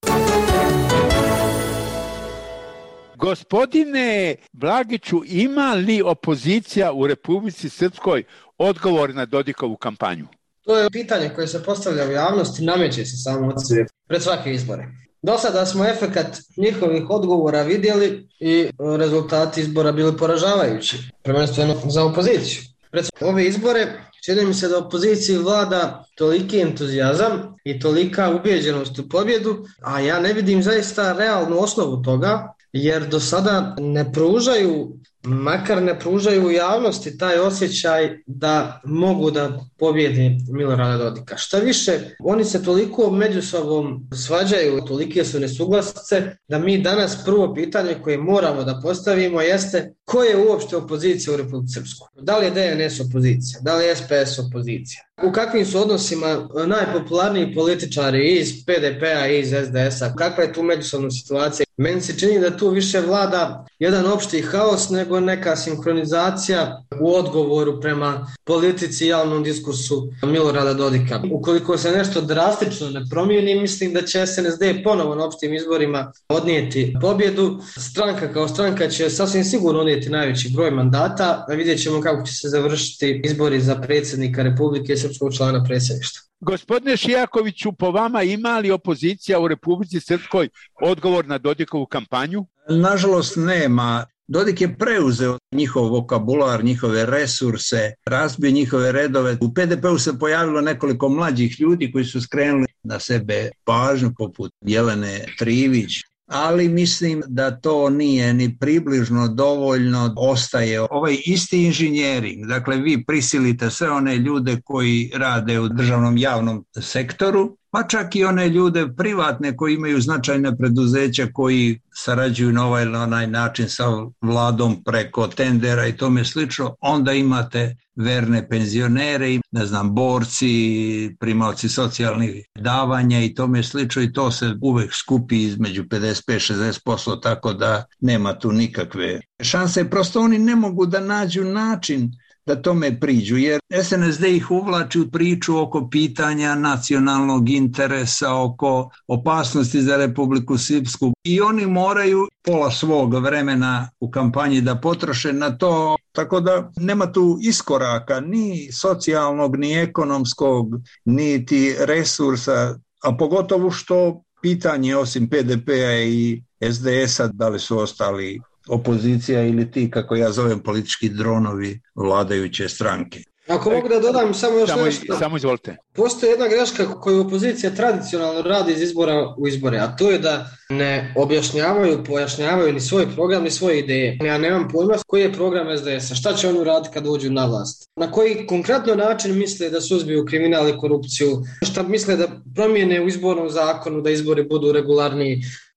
S10: Gospodine Blagiću, ima li opozicija u Republici Srpskoj odgovor na Dodikovu kampanju?
S12: To je pitanje koje se postavlja u javnosti, nameće se samo od sebe pred svake izbore. Do sada smo efekat njihovih odgovora vidjeli i rezultati izbora bili poražavajući, prvenstveno za opoziciju. Pred ove izbore čini mi se da opoziciji vlada toliki entuzijazam i tolika ubijeđenost u pobjedu, a ja ne vidim zaista realnu osnovu toga, jer do sada ne pružaju, makar ne pružaju u javnosti taj osjećaj da mogu da pobjede Milorada Dodika. Šta više, oni se toliko među sobom svađaju, tolike su nesuglasice, da mi danas prvo pitanje koje moramo da postavimo jeste ko je uopšte opozicija u Republici Srpskoj? Da li je D N S opozicija? Da li je S P S opozicija? U kakvim su odnosima najpopularniji političari iz P D P-a i iz S D S-a? Kakva je tu međusobna situacija? Meni se čini da tu više vlada jedan opšti haos nego neka sinhronizacija u odgovoru prema politici i javnom diskursu Milorada Dodika. Ukoliko se nešto drastično ne promijeni, mislim da će S N S D ponovo na opštim izborima odnijeti pobjedu. Stranka kao stranka će sasvim sigurno odnijeti najveći broj mandata, a vidjet ćemo kako će se završiti izbori za predsjednika Republike i srpskog člana predsjedništva.
S10: Gospodine Šijakoviću, po vama ima li opozicija u Republici Srpskoj odgovor na Dodikovu kampanju?
S11: Nažalost nema. Dodik je preuzeo njihov vokabular, njihove resurse, razbio njihove redove. U P D P-u se pojavilo nekoliko mlađih ljudi koji su skrenuli na sebe pažnju, poput Jelene Trivić, ali mislim da to nije ni približno dovoljno. Ostaje ovaj isti inženjering, dakle vi prisilite sve one ljude koji rade u državnom javnom sektoru, pa čak i one ljude privatne koji imaju značajne preduzeća, koji sarađuju na ovaj ili onaj način sa vladom preko tendera i tome slično, onda imate verne penzionere, ne znam, borci, primaoci socijalnih davanja i tome slično, i to se uvek skupi između pedeset pet do šezdeset posto, tako da nema tu nikakve šanse. Prosto oni ne mogu da nađu način da tome priđu, jer S N S D ih uvlači u priču oko pitanja nacionalnog interesa, oko opasnosti za Republiku Srpsku, i oni moraju pola svog vremena u kampanji da potroše na to, tako da nema tu iskoraka ni socijalnog, ni ekonomskog, niti resursa, a pogotovo što pitanje osim P D P-a i S D S-a, da li su ostali opozicija ili ti, kako ja zovem, politički dronovi vladajuće stranke.
S12: Ako mogu da dodam samo još
S10: samo,
S12: nešto.
S10: Samo izvolite.
S12: Postoji jedna greška koju opozicija tradicionalno radi iz izbora u izbore, a to je da ne objašnjavaju, pojašnjavaju ni svoj program, ni svoje ideje. Ja nemam pojma koji je program S D S-a, šta će oni uraditi kad dođu na vlast. Na koji konkretno način misle da suzbiju kriminal i korupciju, šta misle da promijene u izbornom zakonu, da izbori budu regularniji.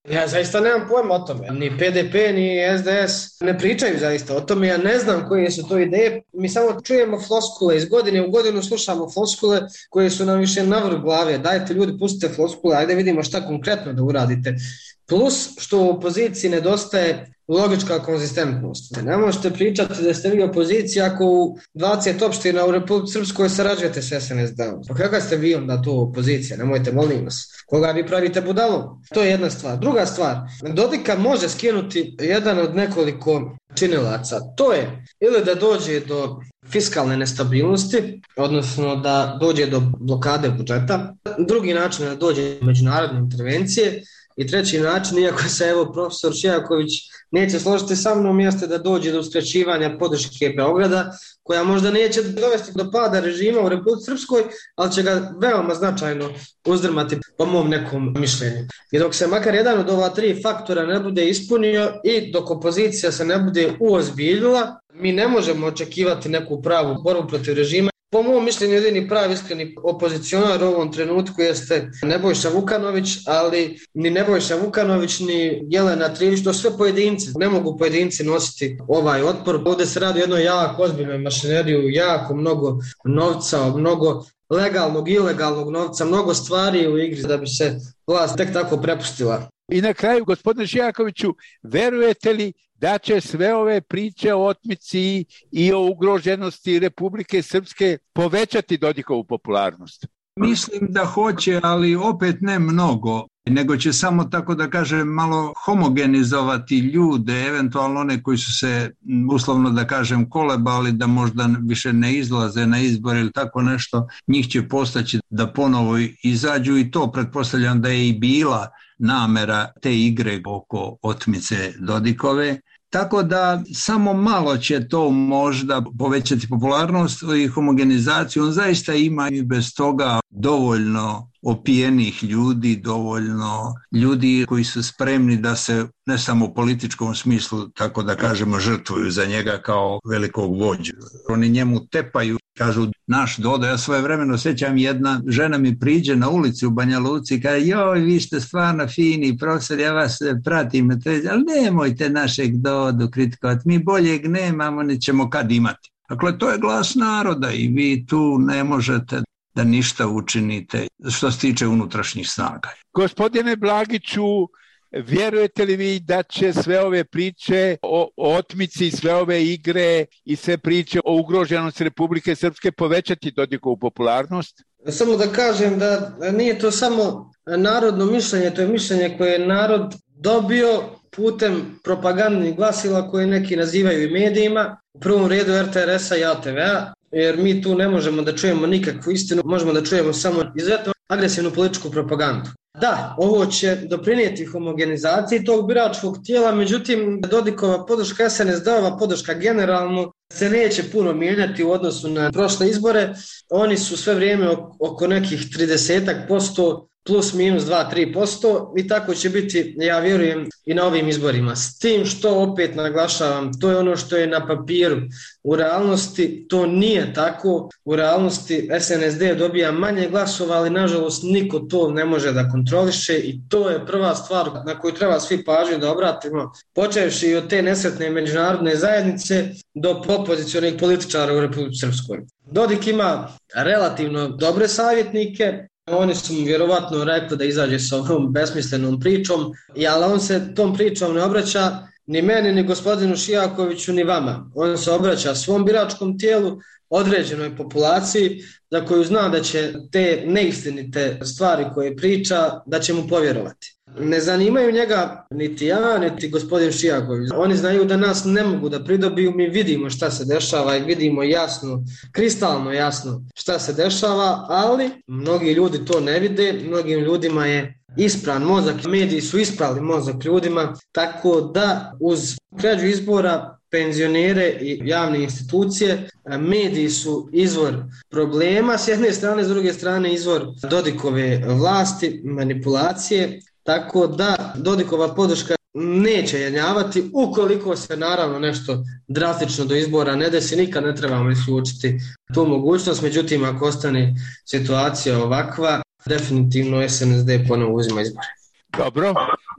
S12: Ja zaista nemam pojma o tome. Ni P D P, ni S D S ne pričaju zaista o tome. Ja ne znam koje su to ideje. Mi samo čujemo floskule. Iz godine u godinu slušamo floskule koje su nam više navrh glave. Dajte ljudi, pustite floskule, ajde vidimo šta konkretno da uradite. Plus što u opoziciji nedostaje logička konzistentnost. Ne možete pričati da ste vi opozicija ako u dvadeset opština u Republici Srpskoj sarađujete s S N S D-om. Pa kakva ste vi onda tu opozicija? Nemojte, molim vas. Koga vi pravite budalom? To je jedna stvar. Druga stvar, Dodika može skinuti jedan od nekoliko činilaca. To je ili da dođe do fiskalne nestabilnosti, odnosno da dođe do blokade budžeta. Drugi način je da dođe do međunarodne intervencije. I treći način, iako se evo profesor Šijaković neće složiti sa mnom, jeste da dođe do uskraćivanja podrške Beograda, koja možda neće dovesti do pada režima u Republici Srpskoj, ali će ga veoma značajno uzdrmati po mom nekom mišljenju. I dok se makar jedan od ova tri faktora ne bude ispunio i dok opozicija se ne bude uozbiljila, mi ne možemo očekivati neku pravu borbu protiv režima. Po mom mišljenju jedini pravi iskreni opozicionar u ovom trenutku jeste Nebojša Vukanović, ali ni Nebojša Vukanović ni Jelena Trivić, to sve pojedinci. Ne mogu pojedinci nositi ovaj otpor. Ovdje se radi o jednoj jako ozbiljnoj mašineriju, jako mnogo novca, mnogo legalnog i ilegalnog novca, mnogo stvari u igri da bi se vlast tek tako prepustila.
S10: I na kraju, gospodine Šijakoviću, verujete li da će sve ove priče o otmici i o ugroženosti Republike Srpske povećati Dodikovu popularnost?
S11: Mislim da hoće, ali opet ne mnogo, nego će samo, tako da kažem, malo homogenizovati ljude, eventualno one koji su se, uslovno da kažem, kolebali da možda više ne izlaze na izbor ili tako nešto, njih će postaći da ponovo izađu i to pretpostavljam da je i bila namera te igre oko otmice Dodikove. Tako da samo malo će to možda povećati popularnost i homogenizaciju. On zaista ima i bez toga dovoljno opijenih ljudi, dovoljno ljudi koji su spremni da se ne samo u političkom smislu, tako da kažemo, žrtvuju za njega kao velikog vođu. Oni njemu tepaju, kažu naš Dodo. Ja svoje vremeno sjećam, jedna žena mi priđe na ulici u Banja Luci i kaže, joj, vi ste stvarno fini profesor, ja vas pratim, ali nemojte našeg Dodu kritikovati, mi boljeg nemamo, nećemo kad imati. Dakle, to je glas naroda i vi tu ne možete da ništa učinite što se tiče unutrašnjih snaga.
S10: Gospodine Blagiću, vjerujete li vi da će sve ove priče o otmici, sve ove igre i sve priče o ugroženosti Republike Srpske povećati Dodikovu popularnost?
S12: Samo da kažem da nije to samo narodno mišljenje, to je mišljenje koje je narod dobio putem propagandnih glasila koje neki nazivaju i medijima, u prvom redu R T R S-a i A T V-a, jer mi tu ne možemo da čujemo nikakvu istinu, možemo da čujemo samo izuzetno agresivnu političku propagandu. Da, ovo će doprinijeti homogenizaciji tog biračkog tijela, međutim Dodikova podrška, S N S D-ova podrška generalno se neće puno mijenjati u odnosu na prošle izbore. Oni su sve vrijeme oko nekih trideset posto plus minus dva do tri posto i tako će biti, ja vjerujem, i na ovim izborima. S tim što opet naglašavam, to je ono što je na papiru. U realnosti to nije tako. U realnosti S N S D dobija manje glasova, ali nažalost niko to ne može da kontroliše i to je prva stvar na koju treba svi pažnju da obratimo, počevši od te nesretne međunarodne zajednice do opozicionih političara u Republici Srpskoj. Dodik ima relativno dobre savjetnike. Oni su mu vjerovatno rekli da izađe sa ovom besmislenom pričom, ali on se tom pričom ne obraća ni meni, ni gospodinu Šijakoviću, ni vama. On se obraća svom biračkom tijelu, određenoj populaciji za koju zna da će te neistinite stvari koje priča, da će mu povjerovati. Ne zanimaju njega niti ja, niti gospodin Šijaković. Oni znaju da nas ne mogu da pridobiju, mi vidimo šta se dešava i vidimo jasno, kristalno jasno šta se dešava, ali mnogi ljudi to ne vide, mnogim ljudima je ispran mozak, mediji su isprali mozak ljudima, tako da uz krađu izbora, penzionere i javne institucije, mediji su izvor problema s jedne strane, s druge strane izvor Dodikove vlasti, manipulacije, tako da Dodikova podrška neće jenjavati ukoliko se naravno nešto drastično do izbora ne desi, nikad ne trebamo isključiti tu mogućnost, međutim ako ostane situacija ovakva, definitivno S N S D ponovo uzima izbore.
S10: Dobro,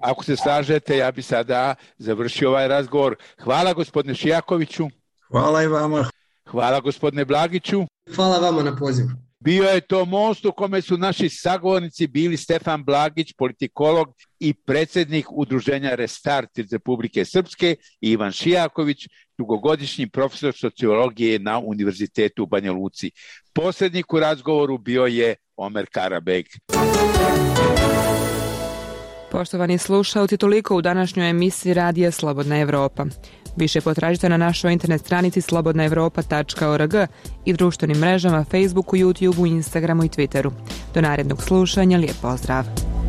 S10: ako se slažete, ja bi sada završio ovaj razgovor. Hvala gospodine Šijakoviću.
S11: Hvala i vama.
S10: Hvala gospodine Blagiću.
S12: Hvala vama na pozivu.
S10: Bio je to most u kome su naši sagovornici bili Stefan Blagić, politikolog i predsjednik udruženja Restart iz Republike Srpske, i Ivan Šijaković, dugogodišnji profesor sociologije na Univerzitetu u Banja Luci. Posrednik u razgovoru bio je Omer Karabeg.
S9: Poštovani slušalci, toliko u današnjoj emisiji Radija Slobodna Evropa. Više potražite na našoj internet stranici slobodna evropa tačka org i društvenim mrežama Facebooku, YouTubeu, Instagramu i Twitteru. Do narednog slušanja, lijep pozdrav!